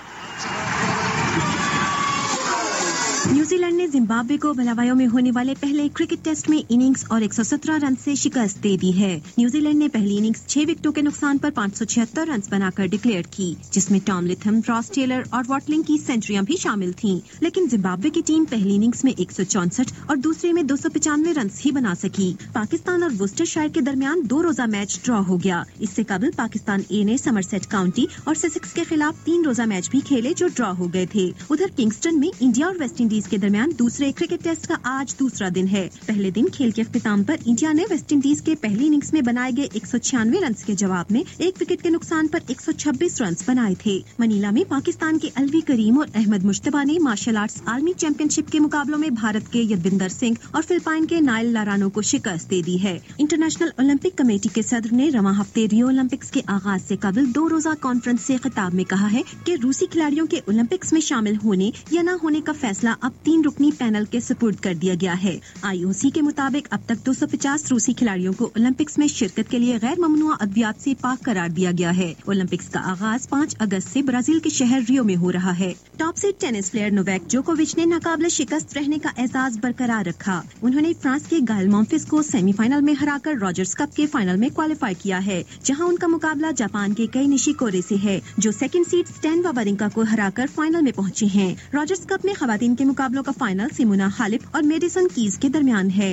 न्यूजीलैंड ने जिम्बाब्वे को बलावायो में होने वाले पहले क्रिकेट टेस्ट में इनिंग्स और एक सौ सत्रह रन से शिकस्त दे दी है। न्यूजीलैंड ने पहली इनिंग्स छह विकेटों के नुकसान पर पाँच सौ छिहत्तर रन बनाकर डिक्लेयर की, जिसमें टॉम लिथम, रॉस टेलर और वॉटलिंग की सेंचुरियां भी शामिल थीं। लेकिन जिम्बाब्वे की टीम पहली इनिंग्स में एक सौ चौसठ और दूसरे में दो सौ पचानवे रन ही बना सकी। पाकिस्तान और वुस्टरशायर के दरमियान दो रोजा मैच ड्रॉ हो गया। इससे कबल पाकिस्तान ए ने समरसेट काउंटी और ससेक्स के खिलाफ तीन रोजा मैच भी खेले जो ड्रॉ हो गए थे। उधर किंगस्टन में इंडिया और वेस्ट इंडीज के दरमियान दूसरे क्रिकेट टेस्ट का आज दूसरा दिन है। पहले दिन खेल के अख्तिताम पर इंडिया ने वेस्ट इंडीज के पहली इनिंग्स में बनाए गए एक सौ छियानवे रन के जवाब में एक विकेट के नुकसान पर एक सौ छब्बीस रन बनाए थे। मनीला में पाकिस्तान के अलवी करीम और अहमद मुश्तबा ने मार्शल आर्ट्स आर्मी चैंपियनशिप के मुकाबलों में भारत के यदविंदर सिंह और फिलिपाइन के नाइल लारानो को शिकस्त दे दी है। इंटरनेशनल ओलंपिक कमेटी के सदर ने रवां हफ्ते रियो ओलंपिक्स के आगाज से कबल दो रोजा कॉन्फ्रेंस से खिताब में कहा है कि रूसी खिलाड़ियों के ओलंपिक्स में शामिल होने या न होने का फैसला अब तीन रुकनी पैनल के सुपुर्द कर दिया गया है। आईओसी के मुताबिक अब तक दो सौ पचास रूसी खिलाड़ियों को ओलंपिक्स में शिरकत के लिए गैर ममनुआ अद्वियात से पाक करार दिया गया है। ओलंपिक्स का आगाज पाँच अगस्त से ब्राजील के शहर रियो में हो रहा है। Top seed tennis player Novak जोकोविच ने नाकाबिले शिकस्त रहने का एजाज बरकरार रखा। उन्होंने फ्रांस के गायल मॉम्फिस को सेमीफाइनल में हराकर रॉजर्स कप के फाइनल में क्वालिफाई किया है, जहां उनका मुकाबला जापान के कई निशिकोरे से है जो सेकंड सीड स्टैन वावरिंका को हराकर फाइनल में पहुंचे हैं। रॉजर्स कप में खवातीन के मुकाबलों का फाइनल सिमोना हालिप और मेडिसन कीज के दरमियान है।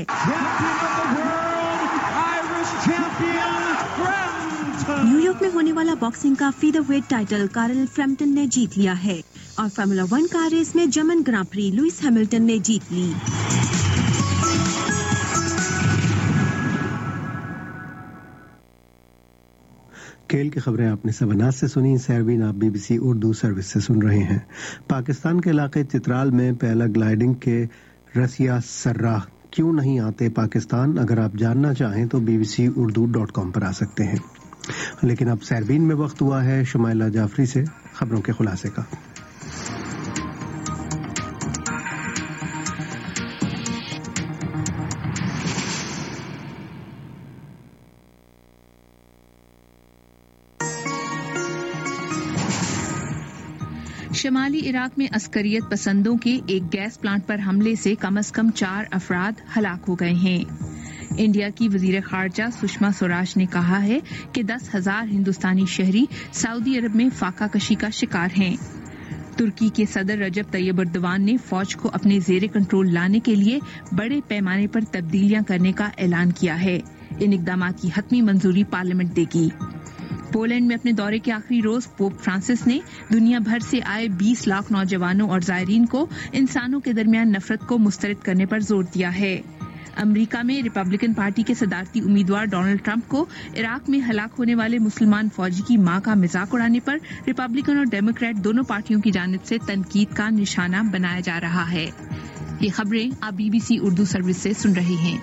न्यूयॉर्क में होने वाला बॉक्सिंग का फीदरवेट टाइटल कार्ल फ्रैम्पटन ने जीत लिया है और फार्मूला वन कार रेस में German grand prix Lewis Hamilton ने जीत ली। खेल की खबरें आपने सबनाज से सुनी। सरबीन आप बीबीसी उर्दू सर्विस से सुन रहे हैं। पाकिस्तान के इलाके चित्राल में पैराग्लाइडिंग के रसिया सर्राह क्यों नहीं आते पाकिस्तान, अगर आप जानना चाहें तो बीबीसी उर्दू डॉट कॉम पर आ सकते हैं। लेकिन अब सरबीन में वक्त हुआ है शुमाइला जाफरी से खबरों के खुलासे का। شمالی عراق میں عسکریت پسندوں کے ایک گیس پلانٹ پر حملے سے کم از کم چار افراد ہلاک ہو گئے ہیں۔ انڈیا کی وزیر خارجہ سشما سوراج نے کہا ہے کہ دس ہزار ہندوستانی شہری سعودی عرب میں فاقہ کشی کا شکار ہیں۔ ترکی کے صدر رجب طیب اردوان نے فوج کو اپنے زیر کنٹرول لانے کے لیے بڑے پیمانے پر تبدیلیاں کرنے کا اعلان کیا ہے۔ ان اقدامات کی حتمی منظوری پارلیمنٹ دے گی۔ پولینڈ میں اپنے دورے کے آخری روز پوپ فرانسس نے دنیا بھر سے آئے بیس لاکھ نوجوانوں اور زائرین کو انسانوں کے درمیان نفرت کو مسترد کرنے پر زور دیا ہے۔ امریکہ میں ریپبلکن پارٹی کے صدارتی امیدوار ڈونلڈ ٹرمپ کو عراق میں ہلاک ہونے والے مسلمان فوجی کی ماں کا مذاق اڑانے پر ریپبلکن اور ڈیموکریٹ دونوں پارٹیوں کی جانب سے تنقید کا نشانہ بنایا جا رہا ہے۔ یہ خبریں آپ B B C Urdu service سے سن رہے ہیں۔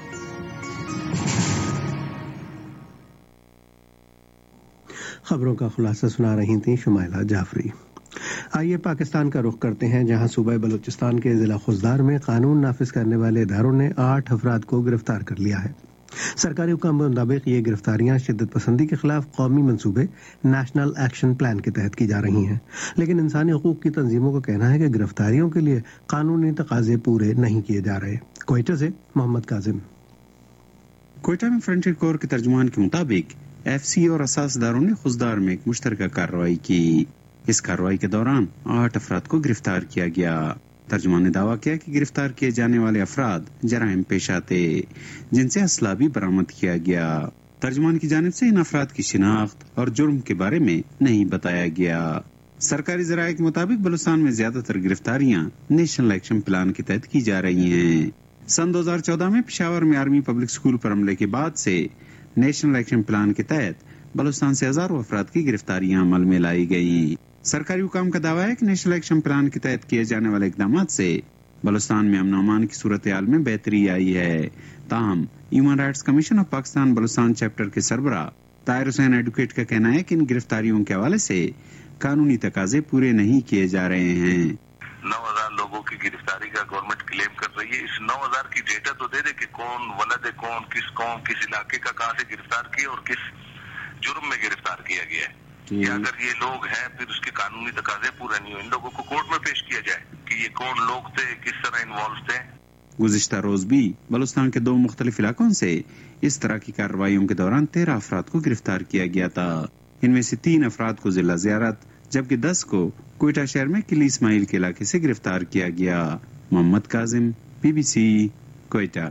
خبروں کا خلاصہ سنا رہی تھیں شمائلہ جعفری۔ آئیے پاکستان کا رخ کرتے ہیں، جہاں صوبہ بلوچستان کے ضلع خضدار میں قانون نافذ کرنے والے اداروں نے آٹھ افراد کو گرفتار کر لیا ہے۔ سرکاری حکام کے مطابق یہ گرفتاریاں شدت پسندی کے خلاف قومی منصوبے نیشنل ایکشن پلان کے تحت کی جا رہی ہیں، لیکن انسانی حقوق کی تنظیموں کا کہنا ہے کہ گرفتاریوں کے لیے قانونی تقاضے پورے نہیں کیے جا رہے۔ کوئٹہ سے محمد کاظم۔ کوئٹہ میں فرنٹیر کور کے ترجمان کے مطابق ایف سی اور اساس داروں نے خضدار میں ایک مشترکہ کارروائی کی۔ اس کارروائی کے دوران آٹھ افراد کو گرفتار کیا گیا۔ ترجمان نے دعویٰ کیا کہ گرفتار کیے جانے والے افراد جرائم پیشہ تھے، جن سے اسلحہ بھی برآمد کیا گیا۔ ترجمان کی جانب سے ان افراد کی شناخت اور جرم کے بارے میں نہیں بتایا گیا۔ سرکاری ذرائع کے مطابق بلوچستان میں زیادہ تر گرفتاریاں نیشنل ایکشن پلان کے تحت کی جا رہی ہیں۔ سن دو ہزار چودہ میں پشاور میں آرمی پبلک اسکول پر حملے کے بعد سے نیشنل ایکشن پلان کے تحت بلوچستان سے ہزاروں افراد کی گرفتاریاں عمل میں لائی گئی۔ سرکاری حکام کا دعویٰ ہے کہ نیشنل ایکشن پلان کے تحت کیے جانے والے اقدامات سے بلوچستان میں امن و امان کی صورتحال میں بہتری آئی ہے۔ تاہم human rights commission of Pakistan Balochistan chapter کے سربراہ طاہر حسین ایڈوکیٹ کا کہنا ہے کہ ان گرفتاریوں کے حوالے سے قانونی تقاضے پورے نہیں کیے جا رہے ہیں۔ نو ہزار لوگوں کی گرفتاری کا گورنمنٹ کلیم کر رہی ہے۔ اس نو ہزار کی ڈیٹا تو دے دے کہ کون ولد ہے، کون کس قوم کس علاقے کا کہاں سے گرفتار کیا اور کس جرم میں گرفتار کیا گیا ہے۔ یا اگر یہ لوگ ہیں پھر اس کے قانونی تقاضے پورے نہیں ہوئے، ان لوگوں کو کورٹ میں پیش کیا جائے کہ یہ کون لوگ تھے، کس طرح انوالو تھے۔ گزشتہ روز بھی بلوچستان کے دو مختلف علاقوں سے اس طرح کی کارروائیوں کے دوران تیرہ افراد کو گرفتار کیا گیا تھا۔ ان میں سے تین افراد کو ضلع زیارت جبکہ دس کو کوئٹہ شہر میں قلی اسماعیل کے علاقے سے گرفتار کیا گیا۔ Mohammad Kazim, B B C, Quetta.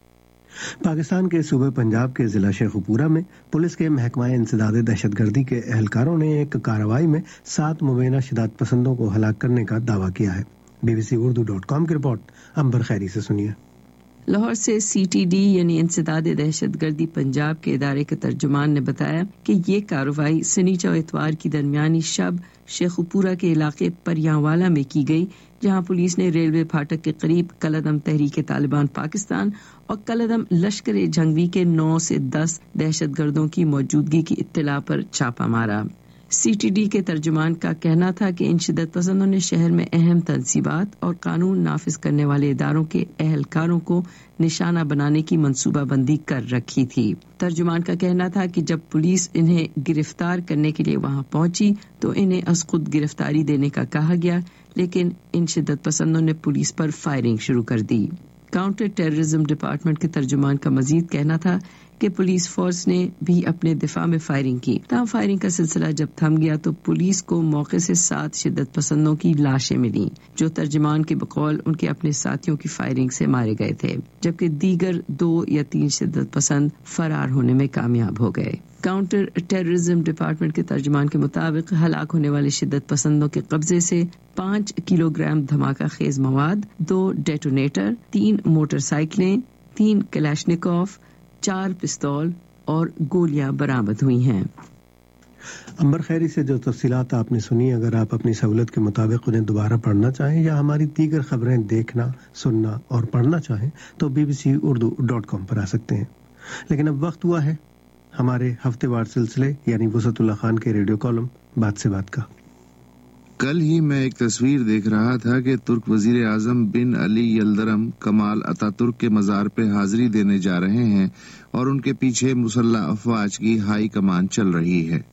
Pakistan کے صوبے پنجاب کے ضلع شیخوپورہ میں پولیس کے محکمہ انسداد دہشت گردی کے اہلکاروں نے ایک کارروائی میں سات مبینہ شدت پسندوں کو ہلاک کرنے کا دعویٰ کیا ہے۔ B B C Urdu dot com کی رپورٹ امبر خیری سے سنیے۔ لاہور سے سی ٹی ڈی یعنی انسداد دہشت گردی پنجاب کے ادارے کے ترجمان نے بتایا کہ یہ کارروائی سنیچر و اتوار کی درمیانی شب شیخوپورہ کے علاقے پریاں میں کی گئی، جہاں پولیس نے ریلوے پھاٹک کے قریب کلعدم تحریک طالبان پاکستان اور کلعدم لشکر جنگوی کے نو سے دس دہشت گردوں کی موجودگی کی اطلاع پر چھاپہ مارا۔ سی ٹی ڈی کے ترجمان کا کہنا تھا کہ ان شدت پسندوں نے شہر میں اہم تنصیبات اور قانون نافذ کرنے والے اداروں کے اہلکاروں کو نشانہ بنانے کی منصوبہ بندی کر رکھی تھی۔ ترجمان کا کہنا تھا کہ جب پولیس انہیں گرفتار کرنے کے لیے وہاں پہنچی تو انہیں از خود گرفتاری دینے کا کہا گیا، لیکن ان شدت پسندوں نے پولیس پر فائرنگ شروع کر دی۔ کاؤنٹر ٹیررزم ڈپارٹمنٹ کے ترجمان کا مزید کہنا تھا کہ پولیس فورس نے بھی اپنے دفاع میں فائرنگ کی، تاہم فائرنگ کا سلسلہ جب تھم گیا تو پولیس کو موقع سے سات شدت پسندوں کی لاشیں ملیں، جو ترجمان کے بقول ان کے اپنے ساتھیوں کی فائرنگ سے مارے گئے تھے، جبکہ دیگر دو یا تین شدت پسند فرار ہونے میں کامیاب ہو گئے۔ کاؤنٹر ٹیررزم ڈپارٹمنٹ کے ترجمان کے مطابق ہلاک ہونے والے شدت پسندوں کے قبضے سے پانچ کلو گرام دھماکہ خیز مواد، دو ڈیٹونیٹر، تین موٹر سائیکلیں، تین کلاشنکوف، چار پستول اور گولیاں برآمد ہوئی ہیں۔ امبر خیری سے جو تفصیلات آپ نے سنی، اگر آپ اپنی سہولت کے مطابق انہیں دوبارہ پڑھنا چاہیں یا ہماری دیگر خبریں دیکھنا، سننا اور پڑھنا چاہیں تو B B C Urdu dot com پر آ سکتے ہیں۔ لیکن اب وقت ہوا ہے ہمارے ہفتے وار سلسلے یعنی وسعت اللہ خان کے ریڈیو کالم بات سے بات کا۔ کل ہی میں ایک تصویر دیکھ رہا تھا کہ ترک وزیر اعظم بن علی یلدرم کمال اتا ترک کے مزار پہ حاضری دینے جا رہے ہیں اور ان کے پیچھے مسلح افواج کی ہائی کمان چل رہی ہے۔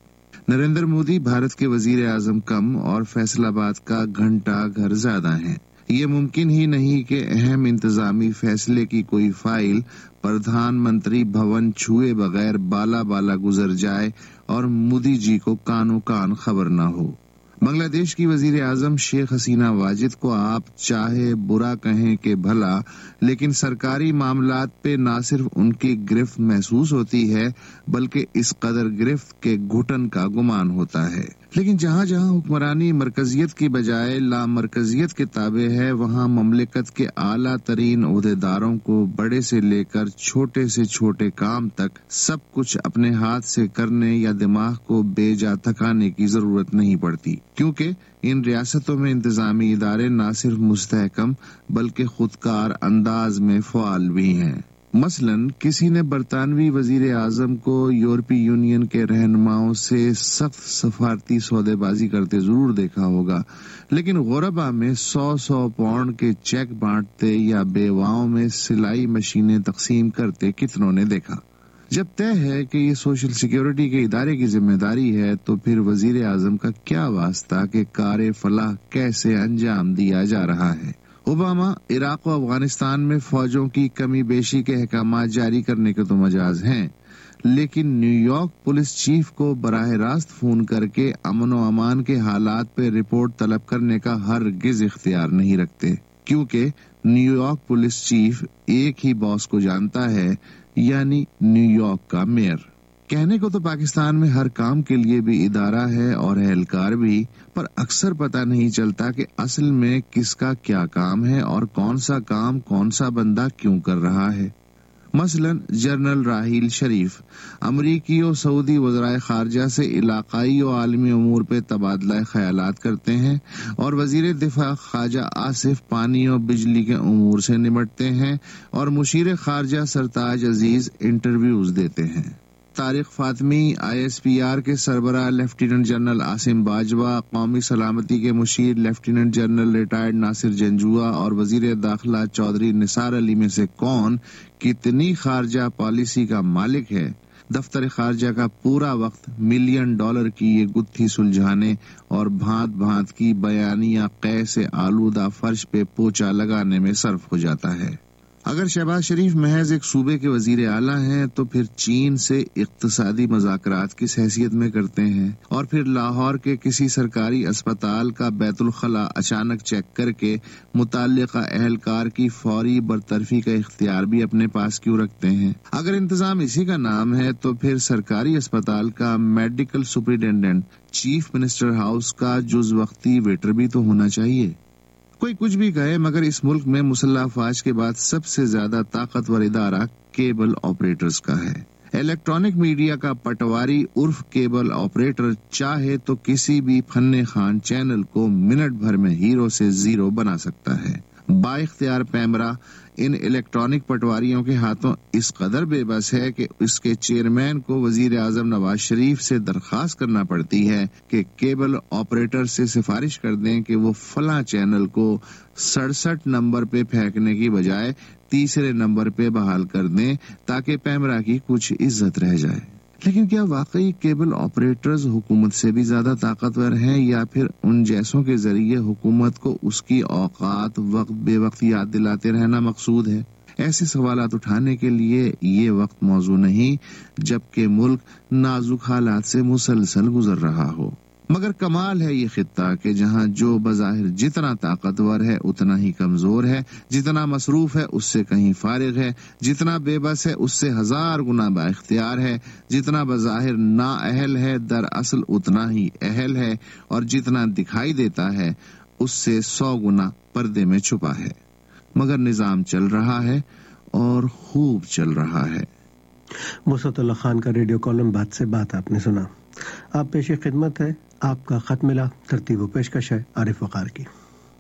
नरेंद्र मोदी भारत के वजीर आजम कम और फैसलाबाद का घंटा घर ज्यादा हैं। ये मुमकिन ही नहीं कि अहम इंतजामी फैसले की कोई फाइल प्रधानमंत्री भवन छुए बगैर बाला बाला गुजर जाए और मोदी जी को कानो कान खबर न हो। बांग्लादेश की वजीर आजम शेख हसीना वाजिद को आप चाहे बुरा कहें कि भला, लेकिन सरकारी मामलात पे न सिर्फ उनकी गिरफ्त महसूस होती है बल्कि इस कदर गिरफ्त के घुटन का गुमान होता है। लेकिन जहाँ जहाँ हुक्मरानी मरकजियत की बजाय लामरकजियत के ताबे है, वहाँ ममलिकत के आला तरीन ओहदेदारों को बड़े से लेकर छोटे से छोटे काम तक सब कुछ अपने हाथ से करने या दिमाग को बेजा थकाने की जरूरत नहीं पड़ती, क्योंकि इन रियासतों में इंतजामी इदारे न सिर्फ मुस्तहकम बल्कि खुदकार अंदाज में फ़आल भी हैं। मसलन किसी ने बरतानवी वजीर आजम को यूरोपीय यूनियन के रहनुमाओं से सख्त सफारती सौदेबाजी करते जरूर देखा होगा, लेकिन गुरबा में सौ सौ पाउंड के चेक बांटते या बेवाओं में सिलाई मशीनें तकसीम करते कितनों ने देखा। जब तय है कि ये सोशल सिक्योरिटी के इदारे की जिम्मेदारी है, तो फिर वजीर आजम का क्या वास्ता कि कार फलाह कैसे अंजाम दिया जा रहा है। ओबामा इराक और अफगानिस्तान में फौजों की कमी बेशी के अहकाम जारी करने के तो मजाज हैं, लेकिन न्यूयॉर्क पुलिस चीफ को बराह रास्त फोन करके अमन व अमान के हालात पे रिपोर्ट तलब करने का हरगिज इख्तियार नहीं रखते, क्योंकि न्यूयॉर्क पुलिस चीफ एक ही बॉस को जानता है, यानी न्यूयॉर्क का मेयर। कहने को तो पाकिस्तान में हर काम के लिए भी इदारा है और एहलकार भी, पर अक्सर पता नहीं चलता कि असल में किसका क्या काम है और कौन सा काम कौन सा बंदा क्यों कर रहा है। मसलन जनरल राहील शरीफ अमरीकी और सऊदी वज़राए खारजा से इलाकाई और आलमी उमूर पे तबादला ख्यालात करते हैं, और वजीर दिफा ख्वाजा आसिफ पानी और बिजली के उमूर से निपटते हैं, और मुशीर खारजा सरताज अजीज इंटरव्यूज देते हैं। Tariq Fatmi I S P R के सरबराह लेफ्टिनेंट जनरल आसिम बाजवा, कौमी सलामती के मुशीर lieutenant general retired Nasir Janjua और वजीर दाखिला चौधरी निसार अली में से कौन कितनी खारजा पॉलिसी का मालिक है। दफ्तर खारजा का पूरा वक्त मिलियन डॉलर की ये गुत्थी सुलझाने और भांत भांत की बयानियां कै से आलूदा फर्श पे पोछा लगाने में सर्फ हो जाता है। अगर शहबाज शरीफ महज एक सूबे के वजीर आला हैं, तो फिर चीन से इक्तिसादी मज़ाकरात किस हैसियत में करते हैं, और फिर लाहौर के किसी सरकारी अस्पताल का बैतुल खला अचानक चेक करके मुताल्लिका एहलकार की फौरी बरतरफी का इख्तियार भी अपने पास क्यों रखते हैं। अगर इंतजाम इसी का नाम है, तो फिर सरकारी अस्पताल का medical superintendent chief minister house का जुज वक्ती वेटर भी तो होना चाहिए। कोई कुछ भी कहे, मगर इस मुल्क में मुसल्लह अफवाज के बाद सबसे ज्यादा ताकतवर इदारा केबल ऑपरेटर्स का है। इलेक्ट्रॉनिक मीडिया का पटवारी उर्फ केबल ऑपरेटर चाहे तो किसी भी फन्ने खान चैनल को मिनट भर में हीरो से जीरो बना सकता है। बाइख्तियार पैमरा इन इलेक्ट्रॉनिक पटवारियों के हाथों इस कदर बेबस है कि उसके चेयरमैन को वजीर आजम नवाज शरीफ से दरखास्त करना पड़ती है कि केबल ऑपरेटर से सिफारिश कर दें कि वो फला चैनल को सड़सठ नंबर पे फेंकने की बजाय तीसरे नंबर पे बहाल कर दें, ताकि पैमरा की कुछ इज्जत रह जाए। लेकिन क्या वाकई केबल ऑपरेटर्स हुकूमत से भी ज्यादा ताकतवर हैं, या फिर उन जैसों के जरिए हुकूमत को उसकी औकात वक्त बेवक्त याद दिलाते रहना मकसूद है? ऐसे सवालात उठाने के लिए ये वक्त मौजू नहीं, जबकि मुल्क नाजुक हालात से मुसलसल गुजर रहा हो। मगर कमाल है ये खित्ता कि जहाँ जो बज़ाहिर जितना ताकतवर है उतना ही कमजोर है, जितना मसरूफ है उससे कहीं फारिग है, जितना बेबस है उससे हजार गुना बाइख्तियार है, जितना बज़ाहिर नाअहल है दरअसल उतना ही अहल है, और जितना दिखाई देता है उससे सौ गुना पर्दे में छुपा है। मगर निजाम चल रहा है और खूब चल रहा है। मुसअतुल्लाह खान का रेडियो कॉलम बात से बात आपने सुना। आप पेश खिदमत है आपका खत मिला, तरतीब व पेशकश है आरिफ वकार की।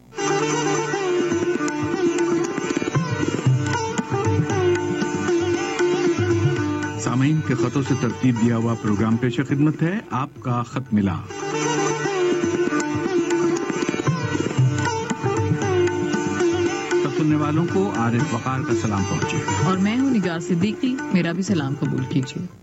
सामीन के खतों से तरतीब दिया हुआ प्रोग्राम पेश खिदमत है आपका खत मिला। सुनने वालों को आरिफ वकार का सलाम पहुंचे। और मैं हूँ निगाह सिद्दीकी, मेरा भी सलाम कबूल कीजिए।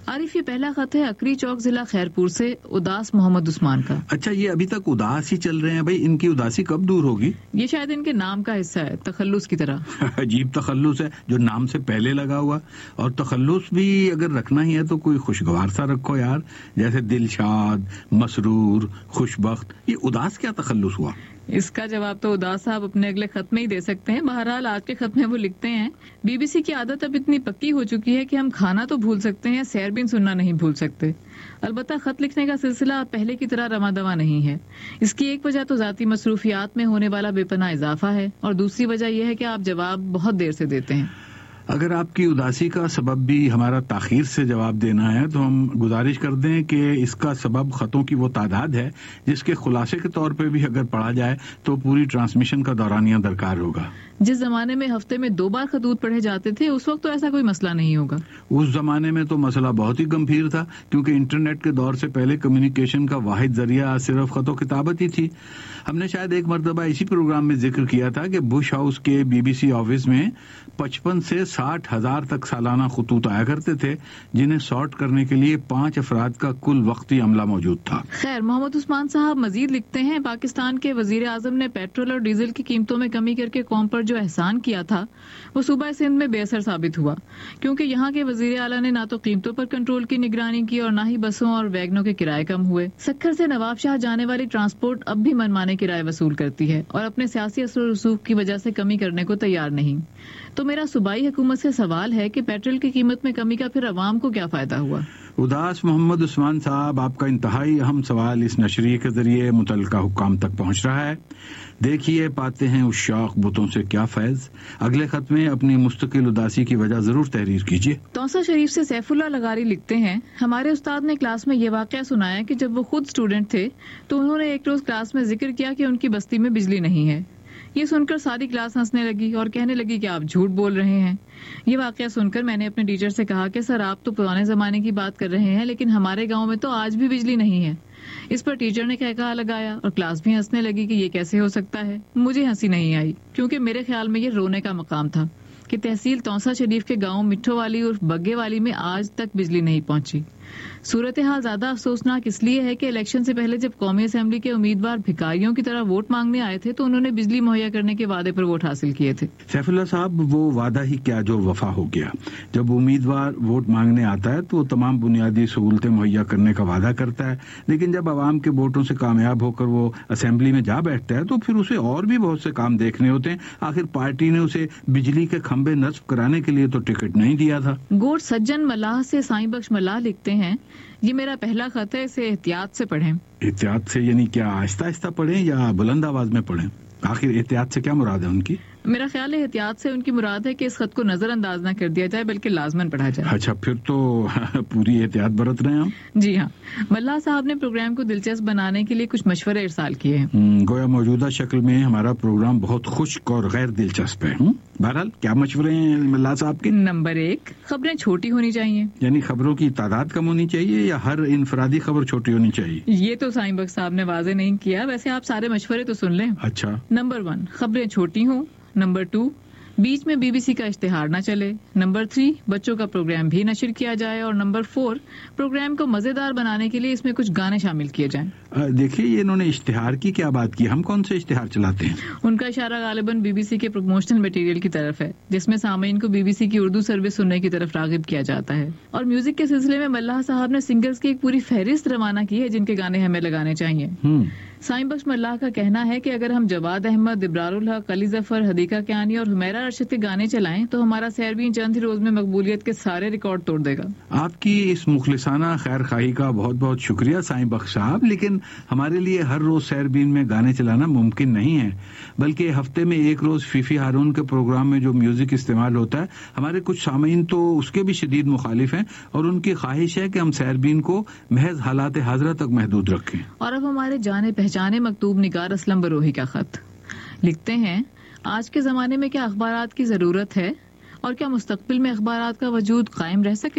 عارف یہ پہلا خط ہے اکری چوک ضلع خیرپور سے اداس محمد عثمان کا. اچھا یہ ابھی تک اداس ہی چل رہے ہیں بھائی, ان کی اداسی کب دور ہوگی؟ یہ شاید ان کے نام کا حصہ ہے, تخلص کی طرح. عجیب تخلص ہے جو نام سے پہلے لگا ہوا, اور تخلص بھی اگر رکھنا ہی ہے تو کوئی خوشگوار سا رکھو یار, جیسے دلشاد, مسرور, خوشبخت. یہ اداس کیا تخلص ہوا؟ اس کا جواب تو اداس صاحب اپنے اگلے خط میں ہی دے سکتے ہیں. بہرحال آج کے خط میں وہ لکھتے ہیں, بی بی سی کی عادت اب اتنی پکی ہو چکی ہے کہ ہم کھانا تو بھول سکتے ہیں, سیر بھی سننا نہیں بھول سکتے. البتہ خط لکھنے کا سلسلہ اب پہلے کی طرح رواں دواں نہیں ہے. اس کی ایک وجہ تو ذاتی مصروفیات میں ہونے والا بے پناہ اضافہ ہے, اور دوسری وجہ یہ ہے کہ آپ جواب بہت دیر سے دیتے ہیں. اگر آپ کی اداسی کا سبب بھی ہمارا تاخیر سے جواب دینا ہے تو ہم گزارش کر دیں کہ اس کا سبب خطوں کی وہ تعداد ہے جس کے خلاصے کے طور پہ بھی اگر پڑھا جائے تو پوری ٹرانسمیشن کا دورانیہ درکار ہوگا. جس زمانے میں ہفتے میں دو بار خطوط پڑھے جاتے تھے اس وقت تو ایسا کوئی مسئلہ نہیں ہوگا. اس زمانے میں تو مسئلہ بہت ہی گمبھیر تھا, کیونکہ انٹرنیٹ کے دور سے پہلے کمیونیکیشن کا واحد ذریعہ صرف خط و کتابت ہی تھی. ہم نے شاید ایک مرتبہ اسی پروگرام میں ذکر کیا تھا کہ بش ہاؤس کے بی بی سی آفس میں پچپن سے ساٹھ ہزار تک سالانہ خطوط آیا کرتے تھے, جنہیں سارٹ کرنے کے لیے پانچ افراد کا کل وقتی عملہ موجود تھا. خیر, محمد عثمان صاحب مزید لکھتے ہیں, پاکستان کے وزیر اعظم نے پیٹرول اور ڈیزل کی قیمتوں میں کمی کر کے قوم پر جو احسان کیا تھا وہ صوبہ سندھ میں بے اثر ثابت ہوا, کیونکہ یہاں کے وزیر اعلیٰ نے نہ تو قیمتوں پر کنٹرول کی نگرانی کی اور نہ ہی بسوں اور ویگنوں کے کرائے کم ہوئے. سکھر سے نواب شاہ جانے والی ٹرانسپورٹ اب بھی منمانے کرائے وصول کرتی ہے اور اپنے سیاسی اثر و رسوخ کی وجہ سے کمی کرنے کو تیار نہیں. تو میرا صوبائی حکومت سے سوال ہے کہ پیٹرول کی قیمت میں کمی کا پھر عوام کو کیا فائدہ ہوا؟ اداس محمد عثمان صاحب, آپ کا انتہائی اہم سوال اس نشریے کے ذریعے متعلقہ حکام تک پہنچ رہا ہے. دیکھیے پاتے ہیں اس شاخ بتوں سے کیا فیض. اگلے خط میں اپنی مستقل اداسی کی وجہ ضرور تحریر کیجیے. توسا شریف سے سیف اللہ لغاری لکھتے ہیں, ہمارے استاد نے کلاس میں یہ واقعہ سنایا کہ جب وہ خود اسٹوڈنٹ تھے تو انہوں نے ایک روز کلاس میں ذکر کیا کہ ان کی بستی میں بجلی نہیں ہے. یہ سن کر ساری کلاس ہنسنے لگی اور کہنے لگی کہ آپ جھوٹ بول رہے ہیں. یہ واقعہ سن کر میں نے اپنے ٹیچر سے کہا کہ سر آپ تو پرانے زمانے کی بات کر رہے ہیں, لیکن ہمارے گاؤں میں تو آج بھی بجلی نہیں ہے. اس پر ٹیچر نے کہہ کہا لگایا اور کلاس بھی ہنسنے لگی کہ یہ کیسے ہو سکتا ہے. مجھے ہنسی نہیں آئی, کیونکہ میرے خیال میں یہ رونے کا مقام تھا کہ تحصیل توسا شریف کے گاؤں مٹھو والی اور بگے والی میں آج تک بجلی نہیں پہنچی. صورتحال زیادہ افسوسناک اس لیے ہے کہ الیکشن سے پہلے جب قومی اسمبلی کے امیدوار بھکاریوں کی طرح ووٹ مانگنے آئے تھے تو انہوں نے بجلی مہیا کرنے کے وعدے پر ووٹ حاصل کیے تھے. سیف اللہ صاحب, وہ وعدہ ہی کیا جو وفا ہو گیا. جب امیدوار ووٹ مانگنے آتا ہے تو وہ تمام بنیادی سہولتیں مہیا کرنے کا وعدہ کرتا ہے, لیکن جب عوام کے ووٹوں سے کامیاب ہو کر وہ اسمبلی میں جا بیٹھتا ہے تو پھر اسے اور بھی بہت سے کام دیکھنے ہوتے ہیں. آخر پارٹی نے اسے بجلی کے کھمبے نصب کرانے کے لیے تو ٹکٹ نہیں دیا تھا. گوٹ سجن ملاح سے سائیں بخش ملاح لکھتے ہیں, یہ میرا پہلا خط ہے, اسے احتیاط سے پڑھیں. احتیاط سے یعنی کیا آہستہ آہستہ پڑھیں یا بلند آواز میں پڑھیں؟ آخر احتیاط سے کیا مراد ہے ان کی؟ میرا خیال ہے احتیاط سے ان کی مراد ہے کہ اس خط کو نظر انداز نہ کر دیا جائے بلکہ لازمن پڑھا جائے. اچھا, پھر تو پوری احتیاط برت رہے ہیں ہم. جی ہاں, ملا صاحب نے پروگرام کو دلچسپ بنانے کے لیے کچھ مشورے ارسال کیے ہیں. گویا موجودہ شکل میں ہمارا پروگرام بہت خشک اور غیر دلچسپ ہے. بہرحال کیا مشورے ہیں ملا صاحب کے؟ نمبر ایک, خبریں چھوٹی ہونی چاہیے. یعنی خبروں کی تعداد کم ہونی چاہیے یا ہر انفرادی خبر چھوٹی ہونی چاہیے؟ یہ تو سائیں بخش صاحب نے واضح نہیں کیا, ویسے آپ سارے مشورے تو سن لیں. اچھا. نمبر ون, خبریں چھوٹی ہوں. نمبر ٹو, بیچ میں بی بی سی کا اشتہار نہ چلے. نمبر تھری, بچوں کا پروگرام بھی نشر کیا جائے. اور نمبر فور, پروگرام کو مزیدار بنانے کے لیے اس میں کچھ گانے شامل کیے جائیں. دیکھیے یہ انہوں نے اشتہار کی کیا بات کی, ہم کون سے اشتہار چلاتے ہیں؟ ان کا اشارہ غالباً بی بی سی کے پروموشنل مٹیریل کی طرف ہے جس میں سامعین کو بی بی سی کی اردو سروس سننے کی طرف راغب کیا جاتا ہے. اور میوزک کے سلسلے میں ملاح صاحب نے سنگرز کی ایک پوری فہرست روانہ کی ہے جن کے گانے ہمیں لگانے چاہیے. سائیں بخش ملاح کا کہنا ہے کہ اگر ہم جواد احمد, ابرار الحق, علی ظفر, حدیقہ کیانی اور حمیرہ ارشد کے گانے چلائیں تو ہمارا سیربین چند ہی روز میں مقبولیت کے سارے ریکارڈ توڑ دے گا. آپ کی اس مخلصانہ خیر خواہی کا بہت بہت شکریہ سائیں بخش صاحب, لیکن ہمارے لیے ہر روز سیربین میں گانے چلانا ممکن نہیں ہے, بلکہ ہفتے میں ایک روز فیفی ہارون کے پروگرام میں جو میوزک استعمال ہوتا ہے ہمارے کچھ سامعین تو اس کے بھی شدید مخالف ہیں اور ان کی خواہش ہے کہ ہم سیربین کو محض حالات حاضرہ تک محدود رکھیں. اور اب ہمارے جانے پہچانے مکتوب نگار اسلم بروہی کا خط لکھتے ہیں, آج کے زمانے میں کیا اخبارات کی ضرورت ہے اور کیا مستقبل میں اخبارات کا وجود قائم رہ سکے گا؟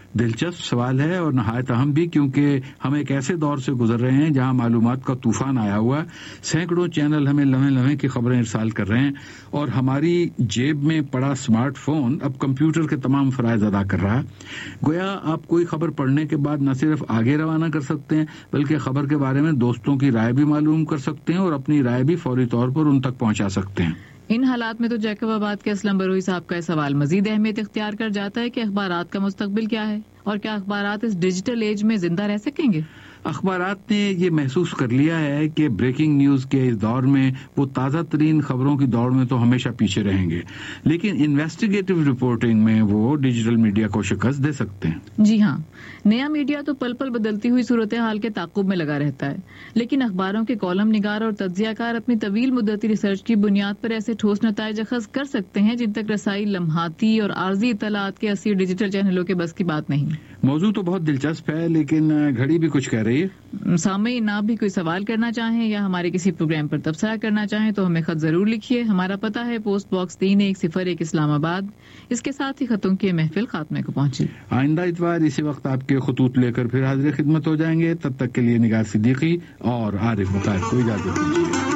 دلچسپ سوال ہے اور نہایت اہم بھی، کیونکہ ہم ایک ایسے دور سے گزر رہے ہیں جہاں معلومات کا طوفان آیا ہوا، سینکڑوں چینل ہمیں لمحے لمحے کی خبریں ارسال کر رہے ہیں، اور ہماری جیب میں پڑا اسمارٹ فون اب کمپیوٹر کے تمام فرائض ادا کر رہا ہے۔ گویا آپ کوئی خبر پڑھنے کے بعد نہ صرف آگے روانہ کر سکتے ہیں بلکہ خبر کے بارے میں دوستوں کی رائے بھی معلوم کر سکتے ہیں اور اپنی رائے بھی فوری طور پر ان تک پہنچا سکتے ہیں۔ ان حالات میں تو جیکب آباد کے اسلم بروئی صاحب کا سوال مزید اہمیت اختیار کر جاتا ہے کہ اخبارات کا مستقبل کیا ہے، اور کیا اخبارات اس ڈیجیٹل ایج میں زندہ رہ سکیں گے؟ اخبارات نے یہ محسوس کر لیا ہے کہ بریکنگ نیوز کے اس دور میں وہ تازہ ترین خبروں کی دوڑ میں تو ہمیشہ پیچھے رہیں گے، لیکن انویسٹیگیٹو رپورٹنگ میں وہ ڈیجیٹل میڈیا کو شکست دے سکتے ہیں۔ جی ہاں، نیا میڈیا تو پل پل بدلتی ہوئی صورتحال کے تعاقب میں لگا رہتا ہے، لیکن اخباروں کے کالم نگار اور تجزیہ کار اپنی طویل مدتی ریسرچ کی بنیاد پر ایسے ٹھوس نتائج اخذ کر سکتے ہیں جن تک رسائی لمحاتی اور عارضی اطلاعات کے اسیر ڈیجیٹل چینلوں کے بس کی بات نہیں۔ موضوع تو بہت دلچسپ ہے، لیکن گھڑی بھی کچھ کہہ رہی ہے۔ سامعین آپ بھی کوئی سوال کرنا چاہیں یا ہمارے کسی پروگرام پر تبصرہ کرنا چاہیں تو ہمیں خط ضرور لکھیے۔ ہمارا پتہ ہے پوسٹ باکس تین ایک صفر ایک اسلام آباد۔ اس کے ساتھ ہی خطوں کی محفل خاتمے کو پہنچی۔ آئندہ اتوار اسی وقت آپ کے خطوط لے کر پھر حاضر خدمت ہو جائیں گے۔ تب تک کے لیے نگار صدیقی اور عارف مقاعد کو اجازت دیجیے۔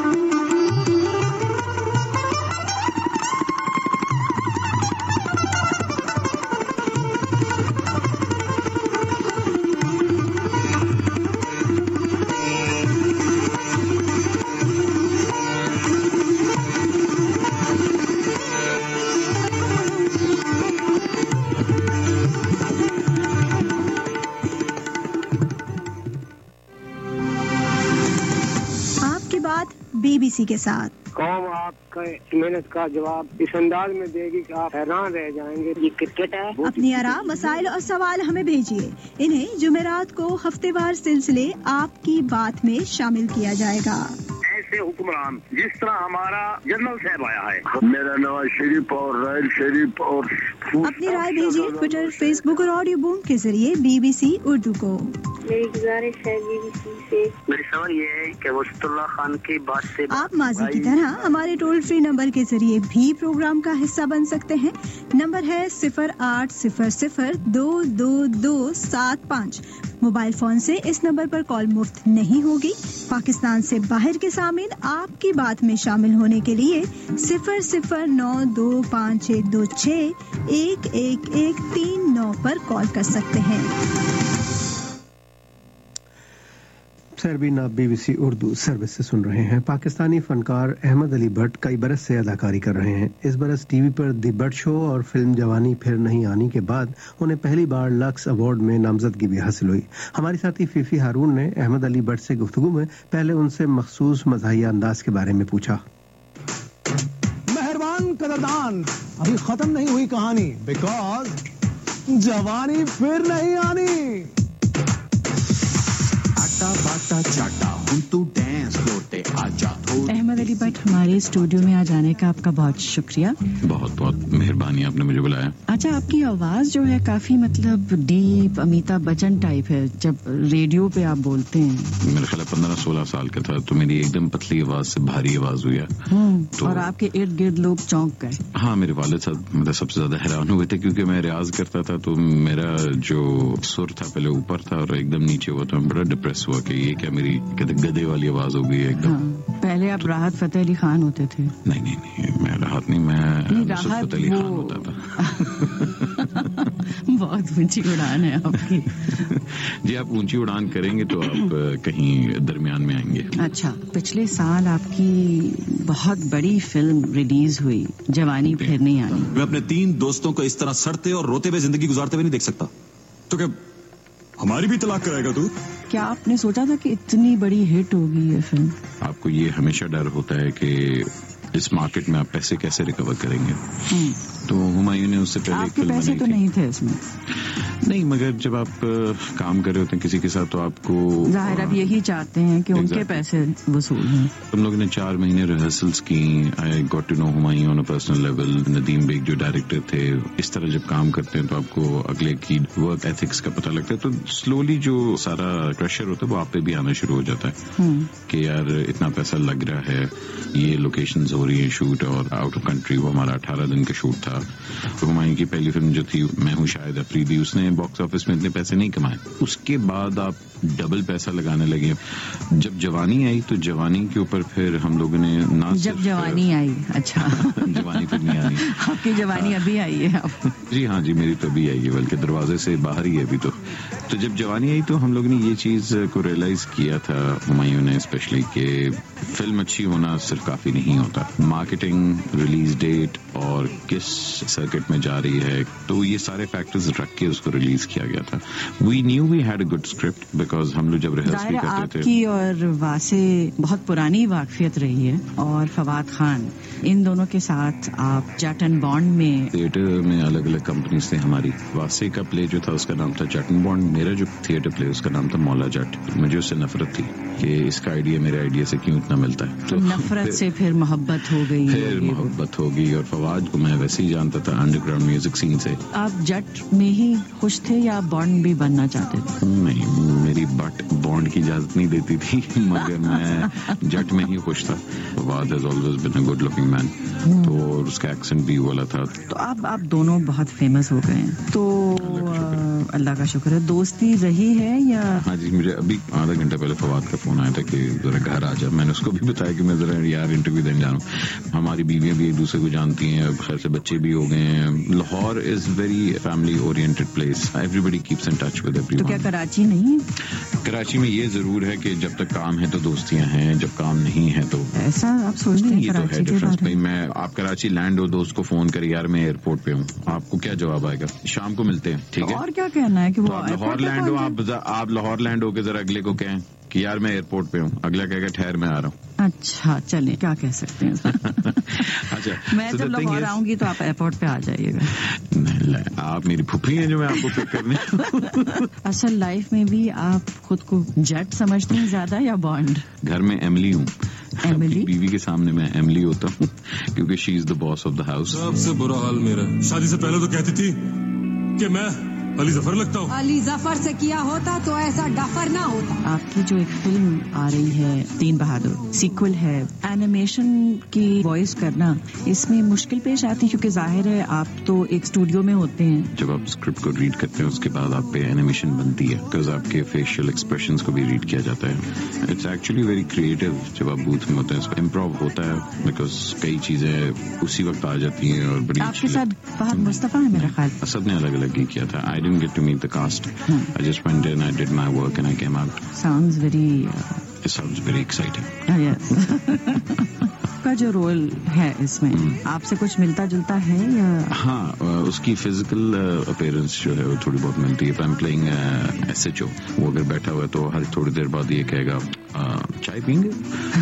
بی بی سی کے ساتھ قوم آپ کا محنت کا جواب اس انداز میں دے گی کہ آپ حیران رہ جائیں گے۔ یہ کرکٹ ہے۔ اپنی آراء، مسائل اور سوال ہمیں بھیجیے۔ انہیں جمعرات کو ہفتے وار سلسلے آپ کی بات میں شامل کیا جائے گا۔ ایسے حکمران جس طرح ہمارا جنرل صاحب آیا ہے، میرا نواز شریف اور رائل شریف اور اپنی رائے بھیجیے ٹویٹر، فیس بک اور آڈیو بوم کے ذریعے بی بی سی اردو کو۔ میری گزارش ہے بی بی سی سے، میری سوال یہ ہے کہ وسط اللہ خان کی بات سے آپ ماضی کی طرح ہمارے ٹول فری نمبر کے ذریعے بھی پروگرام کا حصہ بن سکتے ہیں۔ نمبر ہے صفر آٹھ صفر صفر دو دو دو سات پانچ۔ موبائل فون سے اس نمبر پر کال مفت نہیں ہوگی۔ پاکستان سے باہر کے سامعین آپ کی بات میں شامل ہونے کے لیے صفر صفر نو دو پانچ ایک دو چھ ایک ایک ایک تین نو پر کال کر سکتے ہیں۔ سربین آپ B B C Urdu service سے سن رہے ہیں۔ پاکستانی فنکار احمد علی بٹ کئی برس سے اداکاری کر رہے ہیں۔ اس برس T V per the but شو اور فلم جوانی پھر نہیں آنی کے بعد انہیں پہلی بار لکس ایوارڈ میں نامزدگی بھی حاصل ہوئی۔ ہماری ساتھی فیفی ہارون نے احمد علی بٹ سے گفتگو میں پہلے ان سے مخصوص مزاحیہ انداز کے بارے میں پوچھا۔ مہربان قدردان، ابھی ختم نہیں ہوئی کہانی، بیکاز جوانی پھر نہیں آنی۔ باٹا چاٹا ہم تو ڈانس فلور تے آجا۔ احمد علی بٹ ہمارے اسٹوڈیو میں آ جانے کا آپ کا بہت شکریہ۔ بہت بہت مہربانی، آپ نے مجھے بلایا۔ اچھا، آپ کی آواز جو ہے کافی مطلب ڈیپ امیتابھ بچن ٹائپ ہے جب ریڈیو پہ آپ بولتے ہیں۔ میرا خیال ہے پندرہ سولہ سال کا تھا تو میری ایک دم پتلی آواز سے بھاری آواز ہوئی ہے، اور آپ کے ارد گرد لوگ چونک گئے۔ ہاں، میرے والد صاحب مطلب سب سے زیادہ حیران ہوئے تھے کیونکہ میں ریاض کرتا تھا تو میرا جو سر تھا پہلے اوپر تھا اور ایک دم نیچے ہوا، تو میں بڑا ڈپریس ہوا کہ یہ کیا میری کہتے گدے والی آواز ہو گئی ہے ایک دم۔ پہلے آپ راحت فتح علی خان ہوتے تھے؟ نہیں نہیں نہیں، میں راحت نہیں، میں نصرت فتح علی خان ہوتا تھا۔ بہت اونچی اڑان ہے آپ کی۔ جی، آپ اونچی اڑان کریں گے تو آپ کہیں درمیان میں آئیں گے۔ اچھا، پچھلے سال آپ کی بہت بڑی فلم ریلیز ہوئی، جوانی پھر نہیں آنی۔ میں اپنے تین دوستوں کو اس طرح سڑتے اور روتے ہوئے زندگی گزارتے ہوئے نہیں دیکھ سکتا، تو کیا ہماری بھی طلاق کرائے گا تو؟ کیا آپ نے سوچا تھا کہ اتنی بڑی ہٹ ہوگی یہ فلم؟ آپ کو یہ ہمیشہ ڈر ہوتا ہے کہ اس مارکیٹ میں آپ پیسے کیسے ریکور کریں گے، تو ہمایوں نے اس سے پہلے آپ کے پیسے تو نہیں تھے اس میں؟ نہیں، مگر جب آپ کام کر رہے ہوتے ہیں کسی کے ساتھ تو آپ کو ظاہر اب یہی چاہتے ہیں کہ ان کے پیسے وصول ہیں۔ ہم لوگوں نے چار مہینے ریہرسلس کی، I got to know Humayun on a personal level. Nadeem Baig جو ڈائریکٹر تھے، اس طرح جب کام کرتے ہیں تو آپ کو اگلے کی ورک ایتھکس کا پتہ لگتا ہے، تو سلولی جو سارا پریشر ہوتا ہے وہ آپ پہ بھی آنا شروع ہو جاتا ہے کہ یار اتنا پیسہ لگ رہا ہے، یہ لوکیشنز ہو رہی ہیں شوٹ، اور آؤٹ آف کنٹری وہ ہمارا اٹھارہ دن کا شوٹ تھا، تھا. ہمایوں کی پہلی فلم جو تھی میں ہوں شاہد افریدی, اس نے باکس آفس میں اتنے پیسے نہیں کمائے. اس کے بعد آپ ڈبل پیسہ لگانے لگے. جب جوانی آئی تو جوانی کے اوپر پھر ہم لوگوں نے نہ جب جوانی آئی اچھا جوانی پھر نہیں آئی, آپ کی جوانی ابھی آئی ہے. جی ہاں جی میری تو ابھی آئی ہے, بلکہ دروازے سے باہر ہی ہے ابھی تو. تو جب جوانی آئی تو ہم لوگوں نے یہ چیز کو ریئلائز کیا تھا ہمایوں نے اسپیشلی کہ فلم اچھی ہونا صرف کافی نہیں ہوتا, مارکیٹنگ, ریلیز ڈیٹ اور کس سرکٹ میں جا رہی ہے, تو یہ سارے فیکٹرز رکھ کے اس کو ریلیز کیا گیا تھا. We knew we had a good script because ہم لوگ جب ریہرسل بھی کرتے تھے. آپ کی اور واسع بہت پرانی واقفیت رہی ہے, اور فواد خان, ان دونوں کے ساتھ آپ جٹ اینڈ بانڈ میں تھیٹر میں الگ الگ کمپنیز تھے ہماری. واسع کا پلے جو تھا اس کا نام تھا جٹ اینڈ بانڈ, میرا جو تھیٹر پلے اس کا نام تھا مولا جٹ. مجھے اس سے نفرت تھی کہ اس کا آئیڈیا میرے آئیڈیا سے کیوں اتنا ملتا ہے. تو نفرت سے پھر محبت ہو گئی, پھر محبت ہو گئی. اور فواد کو میں ویسے ہی جانتا تھا انڈر گراؤنڈ میوزک سین سے. آپ جٹ میں ہی خوش تھے یا بانڈ بھی بننا چاہتے تھے؟ نہیں, میری بٹ بانڈ کی اجازت نہیں دیتی تھی, مگر میں جٹ میں ہی خوش تھا. Fawad has always been a good looking man, تو اس کا ایکسنٹ بھی والا تھا. تو اب آپ دونوں بہت فیمس ہو گئے ہیں, تو اللہ کا شکر ہے. دوستی رہی ہے یا؟ ہاں جی, مجھے ابھی آدھا گھنٹہ پہلے فواد کا فون آیا تھا کہ ذرا گھر آ جا. میں نے اس کو بھی بتایا کہ میں ذرا یار انٹرویو دینے جا رہا ہوں. ہماری بیویاں بھی ایک دوسرے کو جانتی ہیں, خیر سے بچے بھی ہو گئے ہیں. Lahore is very family oriented place, everybody keeps in touch with everyone. تو کیا کراچی نہیں؟ کراچی میں یہ ضرور ہے کہ جب تک کام ہے تو دوستیاں ہیں, جب کام نہیں ہے تو ایسا آپ سوچتے ہیں. یہ تو ہے ڈفرنس. بھائی میں آپ کراچی لینڈ ہو, دوست کو فون کرے یار میں ایئرپورٹ پہ ہوں, آپ کو کیا جواب آئے گا؟ شام کو ملتے ہیں, ٹھیک ہے. اور کیا کہنا ہے کہ وہ لاہور لینڈ ہو, آپ آپ لاہور لینڈ ہو کے ذرا اگلے کو کہیں کہ یار میں ایئرپورٹ پہ ہوں, اگلا کہے گا ٹھہر میں آ رہا ہوں. اچھا چلیں, کیا کہہ سکتے ہیں. اچھا میں جب لاہور آؤں گی تو آپ ایئرپورٹ پہ آ جائیے گا. آپ میری پھپھی ہیں جو میں آپ کو پک کرنے. اصل لائف میں بھی آپ خود کو جٹ سمجھتے ہیں زیادہ یا بانڈ؟ گھر میں ایملی ہوں, ایملی بیوی کے سامنے میں ایملی ہوتا ہوں کیونکہ شی از دا باس آف دا ہاؤس. سب سے برا حال میرا, شادی سے پہلے تو کہتی تھی کہ میں علی ظفر لگتا ہوں. علی ظفر سے کیا ہوتا تو ایسا ڈفر نہ ہوتا. آپ کی جو ایک فلم آ رہی ہے تین بہادر, سیکول ہے, اینیمیشن کی وائس کرنا اس میں مشکل پیش آتی کیونکہ ظاہر ہے آپ تو ایک اسٹوڈیو میں ہوتے ہیں. جب آپ اسکرپٹ کو ریڈ کرتے ہیں اس کے بعد آپ پہ اینیمیشن بنتی ہے بیکاز آپ کے فیشیل ایکسپریشنز کو بھی ریڈ کیا جاتا ہے. It's actually very creative. جب آپ بوتھ میں ہوتے ہیں امپروو ہوتا ہے بیکاز کئی چیزیں اسی وقت آ جاتی ہیں. اور بڑی آپ کے ساتھ فہد مصطفیٰ ہے میرا خیال. سب نے الگ الگ ہی کیا تھا. I didn't get to meet the cast. Hmm. I just went in, I did my work and I came out. Sounds very... Uh... It sounds very exciting. Uh, yes. کا جو رول ہے اس میں آپ سے کچھ ملتا جلتا ہے یا؟ ہاں, اس کی فزیکل اپیرنس جو ہے وہ تھوڑی بہت ملتی ہے. I'm playing S H O. وہ اگر بیٹھا ہوا ہے تو ہر تھوڑی دیر بعد یہ کہے گا چائے پئیں گے,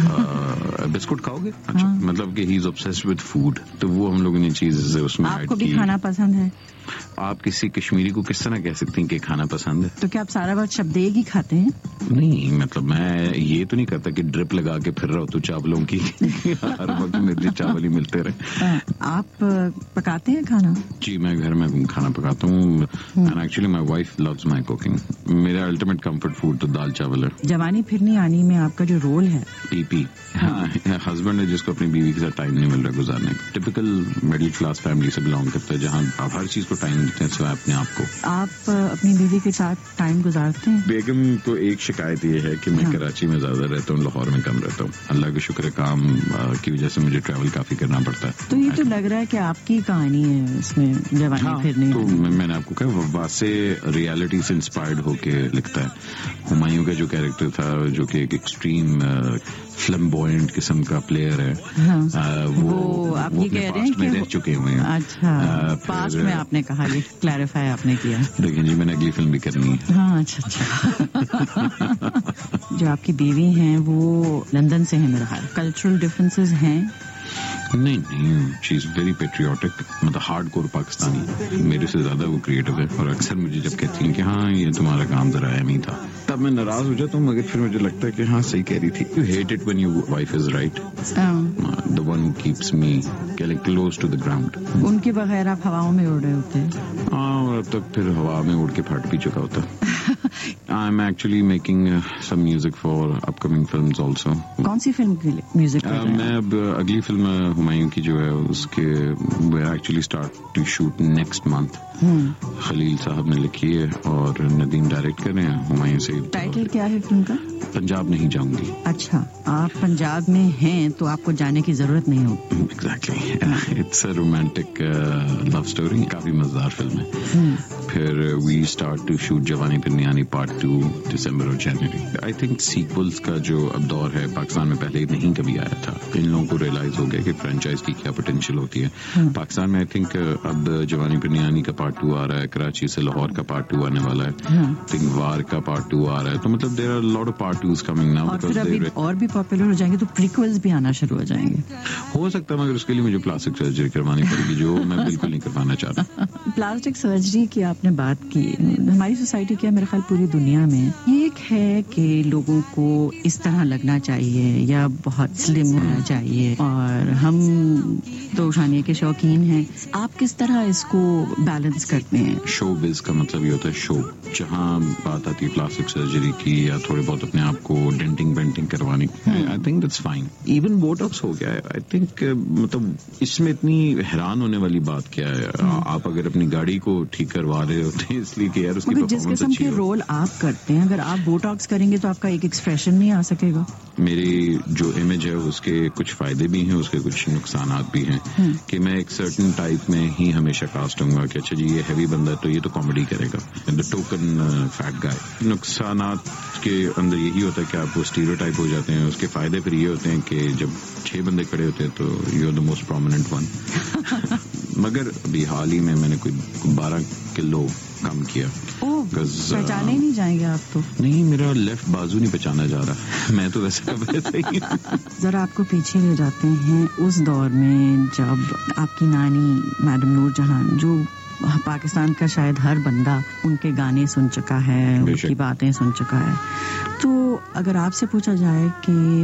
بسکٹ کھاؤ گے. اچھا, مطلب کہ ہی از obsessed with food. تو وہ ہم لوگوں نے چیز اس میں آپ کو بھی کھانا پسند ہے. آپ کسی کشمیری کو کس طرح کہہ سکتے ہیں کہ کھانا پسند ہے؟ تو کیا آپ سارا وقت شبدیگ ہی کھاتے ہیں؟ نہیں, مطلب میں یہ تو نہیں کرتا کہ ڈرپ لگا کے پھر رہا ہو تو چاولوں کی ہر وقت میرے چاول ہی ملتے رہے. آپ پکاتے ہیں کھانا؟ جی, میں گھر میں کھانا پکاتا ہوں. And actually my wife loves my cooking. میرا الٹیمیٹ کمفرٹ فوڈ تو دال چاول ہے. جوانی پھرنی آنی میں آپ کا جو رول ہے پی پی, ہاں, ہسبینڈ ہے جس کو اپنی بیوی کے ساتھ ٹائم نہیں مل رہا گزارنے. ٹپیکل مڈل کلاس فیملی سے بلانگ کرتا ہے جہاں آپ ہر چیز کو ٹائم دیتے ہیں سوائے اپنے آپ کو. آپ اپنی بیوی کے ساتھ ٹائم گزارتے ہیں؟ بیگم کو ایک شکایت یہ ہے کہ میں ہاں. کراچی میں زیادہ رہتا ہوں, لاہور میں کم رہتا ہوں. اللہ کا شکر ہے کام کی وجہ سے مجھے ٹریول کافی کرنا پڑتا ہے. تو یہ تو لگ رہا ہے کہ آپ کی کہانی ہے اس میں جوانی ہاں, پھرنی. تو میں نے آپ کو کہا واسع ریالٹی سے انسپائرڈ ہو کے لکھتا ہے. ہمایوں کا جو کیریکٹر تھا جو کہ ایک ایکسٹریم فلمبوئنٹ قسم کا پلیئر ہے, ہاں. وہ آپ یہ کہہ رہے ہیں کہ رہ چکے ہوئے ہیں. اچھا, پاسٹ میں آپ نے کہا, یہ کلیریفائی آپ نے کیا. دیکھیں جی, میں نے اگلی فلم بھی کرنی ہے. ہاں, اچھا اچھا. جو آپ کی بیوی ہیں وہ لندن سے ہیں میرا خیال. کلچرل ڈفرینسز ہیں؟ نہیں نہیں, شی از ویری پیٹریوٹک, مطلب ہارڈ کور پاکستانی. میرے سے زیادہ وہ کریٹو ہے اور اکثر مجھے جب کہتی ہیں کہ ہاں یہ تمہارا کام ذرا اہم ہی تھا, تب میں ناراض ہو جاتا ہوں, مگر پھر مجھے لگتا ہے کہ ہاں صحیح کہہ رہی تھی. You hate it when your wife is right, the one who keeps me close to the ground. ان کے بغیر آپ ہواؤں میں اڑ رہے ہوتے ہیں. ہاں, اور اب تک پھر ہوا میں اڑ کے پھٹ بھی چکا ہوتا. I'm actually making uh, some music for upcoming films also. कौन सी फिल्म के लिए म्यूजिक कर रहे हैं? मैं अब अगली फिल्म हुमायूं की जो है उसके we actually start to shoot next month. Khalil साहब ने लिखी है और नदीम डायरेक्ट कर रहे हैं. हुमायूं से टाइटल क्या है फिल्म का? पंजाब नहीं जाऊंगी. अच्छा, आप पंजाब में हैं तो आपको जाने की जरूरत नहीं होगी. Exactly. It's a romantic uh, love story. काफी मजेदार फिल्म है. फिर we start to shoot जवानी फिर नियानी पार्ट टू दिसंबर और जनवरी. I think sequels का जो अब दौर है पाकिस्तान में पहले नहीं कभी आया था. इन लोगों को रियलाइज हो गया कि फ्रेंचाइज की क्या पोटेंशियल होती है. पाकिस्तान में आई थिंक अब जवानी फिर नियानी का पार्ट टू आ रहा है. कराची से लाहौर का पार्ट टू आने वाला है. आई थिंक वार का पार्ट टू आ रहा है. तो मतलब there are lot of part twos coming now. और फिर अभी और भी पॉपुलर हो जाएंगे तो प्रीक्वल्स भी आना शुरू हो जाएंगे. हो सकता है, मगर उसके लिए मुझे प्लास्टिक सर्जरी करवानी पड़ेगी जो मैं बिल्कुल नहीं करवाना चाहता. प्लास्टिक सर्जरी की आपने बात की. हमारी सोसाइटी क्या, मेरे ख्याल पूरी दुनिया में ये एक है कि लोगों को इस तरह लगना चाहिए या बहुत स्लिम होना चाहिए, और हम तो खाने के शौकीन हैं. आप किस तरह इसको बैलेंस करते हैं? शो बिज का मतलब ये होता है शो. जहाँ बात आती है प्लास्टिक सर्जरी की या थोड़े बहुत अपने आप को डेंटिंग वेंटिंग करवानी, I think that's fine. Even botox हो गया है. आई थिंक मतलब इसमें इतनी हैरान होने वाली बात क्या है. आप अगर अपनी गाड़ी को ठीक करवा रहे होते हैं इसलिए कि यार उसकी जिस किस्म के रोल आप करते हैं, अगर आप बोटॉक्स करेंगे तो आपका एक एक्सप्रेशन नहीं आ सकेगा. मेरी जो इमेज है उसके कुछ फायदे भी हैं, उसके कुछ नुकसान भी हैं. कि मैं एक सर्टन टाइप में ही हमेशा कास्ट होऊंगा कि अच्छा जी ये हैवी बंदा है तो ये तो कॉमेडी करेगा, द टोकन फैट गाय. नुकसानात के अंदर यही होता है कि आप वो स्टीरियोटाइप हो जाते हैं. उसके फायदे फिर ये होते हैं कि जब छह बंदे खड़े होते हैं तो you are the most prominent one. मगर अभी हाल ही में मैंने कोई बारह किलो कम किया. पहचाने नहीं जाएंगे आप तो? नहीं, मेरा लेफ्ट बाजू नहीं पहचाना जा रहा. मैं तो वैसे वैसे ही. जरा आपको पीछे ले जाते हैं उस दौर में जब आपकी नानी मैडम नूर जहां, जो पाकिस्तान का शायद हर बंदा उनके गाने सुन चुका है, उनकी बातें सुन चुका है, तो अगर आपसे पूछा जाए कि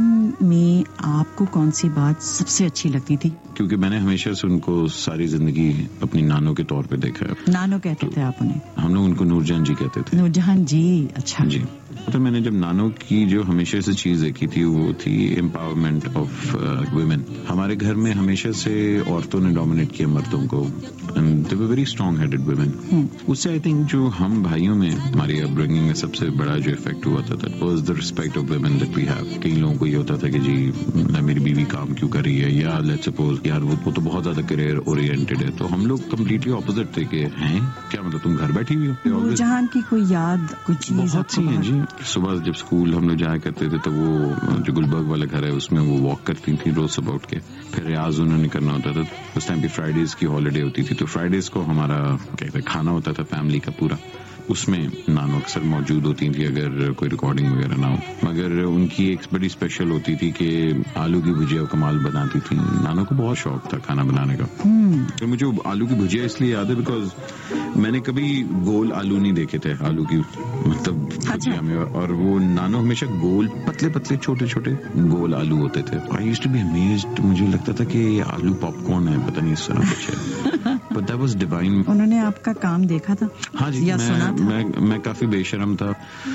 उनमें आपको कौन सी बात सबसे अच्छी लगती थी? क्योंकि मैंने हमेशा से उनको सारी जिंदगी अपनी नानों के तौर पे देखा है. नानो कहते तो थे आप उन्हें? हम लोग उनको नूरजहान जी कहते थे. नूरजहान जी. अच्छा जी. तो मैंने जब नानों की जो हमेशा से चीज देखी थी वो थी एम्पावरमेंट ऑफ वुमेन. हमारे घर में हमेशा से औरतों ने डोमिनेट किया मर्दों को. They were very strong headed women. उससे आई थिंक जो हम भाइयों में हमारी अपब्रिंगिंग में सबसे बड़ा जो इफेक्ट हुआ था that was the respect of women that we have. कई लोगों को ये होता था कि जी मेरी बीवी काम क्यों कर रही है, या लेट्स सपोज यार वो, वो तो बहुत ज्यादा करियर ओरिएंटेड है. तो हम लोग कम्प्लीटली ऑपोजिट थे कि हैं क्या मतलब तुम घर बैठी हुई हो. जहां की कोई याद कुछ चीज बहुत सी है जी. सुबह जब स्कूल हम लोग जाया करते थे तो वो जो गुलबर्ग वाला घर है उसमें वो वॉक करती थी रोज सुबह उठ के. फिर रियाज उन्होंने करना होता था. उस टाइम पे फ्राइडेज की हॉलीडे होती थी तो फ्राइडेज को हमारा कहते हैं खाना होता था फैमिली का पूरा. उसमें नानो अक्सर मौजूद होती थी अगर कोई रिकॉर्डिंग वगैरह ना हो. मगर उनकी एक बड़ी स्पेशल होती थी कि आलू की भुजिया कमाल बनाती थी. नानो को बहुत शौक था खाना बनाने का. तो मुझे आलू की भुजिया इसलिए याद है बिकॉज मैंने कभी गोल आलू नहीं देखे थे आलू की मतलब भुजिया में. और वो नानो हमेशा गोल पतले पतले छोटे छोटे गोल आलू होते थे. I used to be amazed. मुझे लगता था कि ये आलू पॉपकॉर्न है, पता नहीं इस तरह कुछ है. But that was divine. उन्होंने आपका काम देखा था? हाँ जी. या मैं, सुना था? मैं मैं काफी बेशरम था.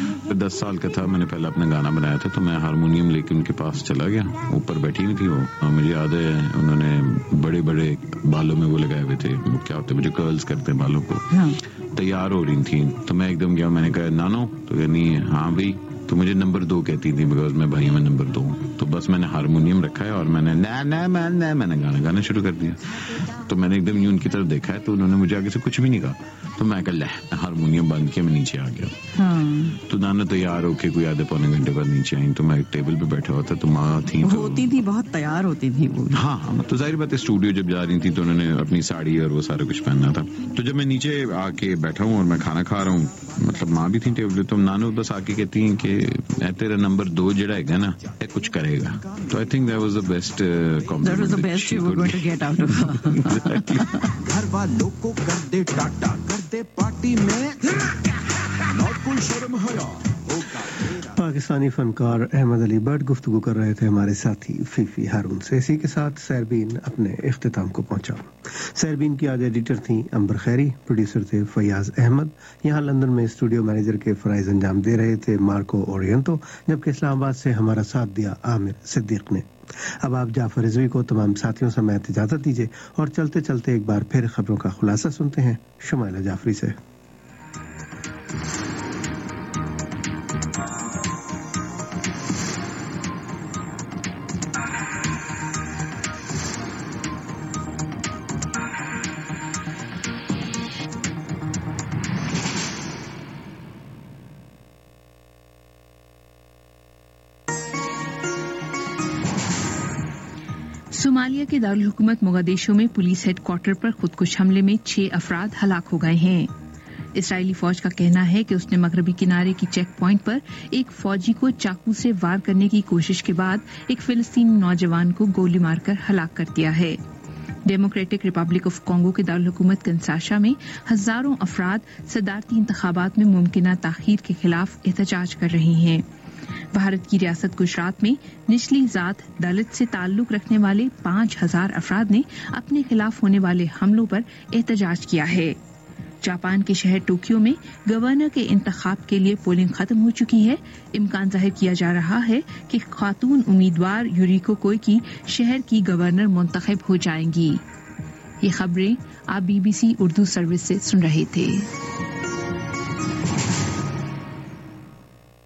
दस साल का था, मैंने पहले अपना गाना बनाया था तो मैं हारमोनियम लेके उनके पास चला गया. ऊपर बैठी हुई थी वो और मुझे याद है उन्होंने बड़े बड़े बालों में वो लगाए हुए थे, क्या होते मुझे कर्ल्स करते हैं बालों को. हाँ. तैयार हो रही थी तो मैं एकदम गया. मैंने कहा नानो, तो कहनी हाँ भाई. तो मुझे नंबर दो कहती थी बिकॉज मैं भाई में नंबर दो. तो बस मैंने हारमोनियम रखा है और मैंने ना ना मैं ना मैंने गाना गाना शुरू कर दिया. तो मैंने एकदम यूं उनकी तरफ देखा है तो उन्होंने मुझे आगे से कुछ भी नहीं कहा. तो मैं कल हारमोनियम बंद किया, मैं नीचे आ गया. हाँ. तो नाना तैयार होके कोई आधे पौने घंटे बाद नीचे आई. तो मैं एक टेबल पे बैठा हुआ था तो माँ थी तो होती थी बहुत तैयार होती थी वो. हाँ हाँ. तो जाहिर बात है स्टूडियो जब जा रही थी तो उन्होंने अपनी साड़ी और वो सारा कुछ पहनना था. तो जब मैं नीचे आके बैठा हूँ और मैं खाना खा रहा हूँ, मतलब माँ भी थी टेबल पे, तो नानो बस आके कहती है कि तेरा नंबर दो जड़ा है ना ये कुछ करेगा. तो I think that was the best compliment. That was the best you were going to get out of. घर वालों को कर दे टाटा, कर दे पार्टी में, और कोई शर्म हया होगा तेरा. پاکستانی فنکار احمد علی بٹ گفتگو کر رہے تھے ہمارے ساتھی فیفی ہارون سے. اسی کے ساتھ سیربین اپنے اختتام کو پہنچا. سیربین کی آج ایڈیٹر تھیں امبر خیری, پروڈیوسر تھے فیاض احمد. یہاں لندن میں اسٹوڈیو مینیجر کے فرائض انجام دے رہے تھے مارکو اورینتو, جبکہ اسلام آباد سے ہمارا ساتھ دیا عامر صدیق نے. اب آپ جعفر رضوی کو تمام ساتھیوں سمیت اجازت دیجیے اور چلتے چلتے ایک بار پھر خبروں کا خلاصہ سنتے ہیں شمائلہ جعفری سے. صومالیہ کے دارالحکومت موغادیشو میں پولیس ہیڈ کوارٹر پر خودکش حملے میں چھ افراد ہلاک ہو گئے ہیں. اسرائیلی فوج کا کہنا ہے کہ اس نے مغربی کنارے کی چیک پوائنٹ پر ایک فوجی کو چاقو سے وار کرنے کی کوشش کے بعد ایک فلسطینی نوجوان کو گولی مار کر ہلاک کر دیا ہے. ڈیموکریٹک ریپبلک آف کانگو کے دارالحکومت کنشاسا میں ہزاروں افراد صدارتی انتخابات میں ممکنہ تاخیر کے خلاف احتجاج کر رہے ہیں. بھارت کی ریاست گجرات میں نچلی ذات دلت سے تعلق رکھنے والے پانچ ہزار افراد نے اپنے خلاف ہونے والے حملوں پر احتجاج کیا ہے. جاپان کے شہر ٹوکیو میں گورنر کے انتخاب کے لیے پولنگ ختم ہو چکی ہے. امکان ظاہر کیا جا رہا ہے کہ خاتون امیدوار یوریکو کوئیکی شہر کی گورنر منتخب ہو جائیں گی. یہ خبریں آپ B B C Urdu service سے سن رہے تھے.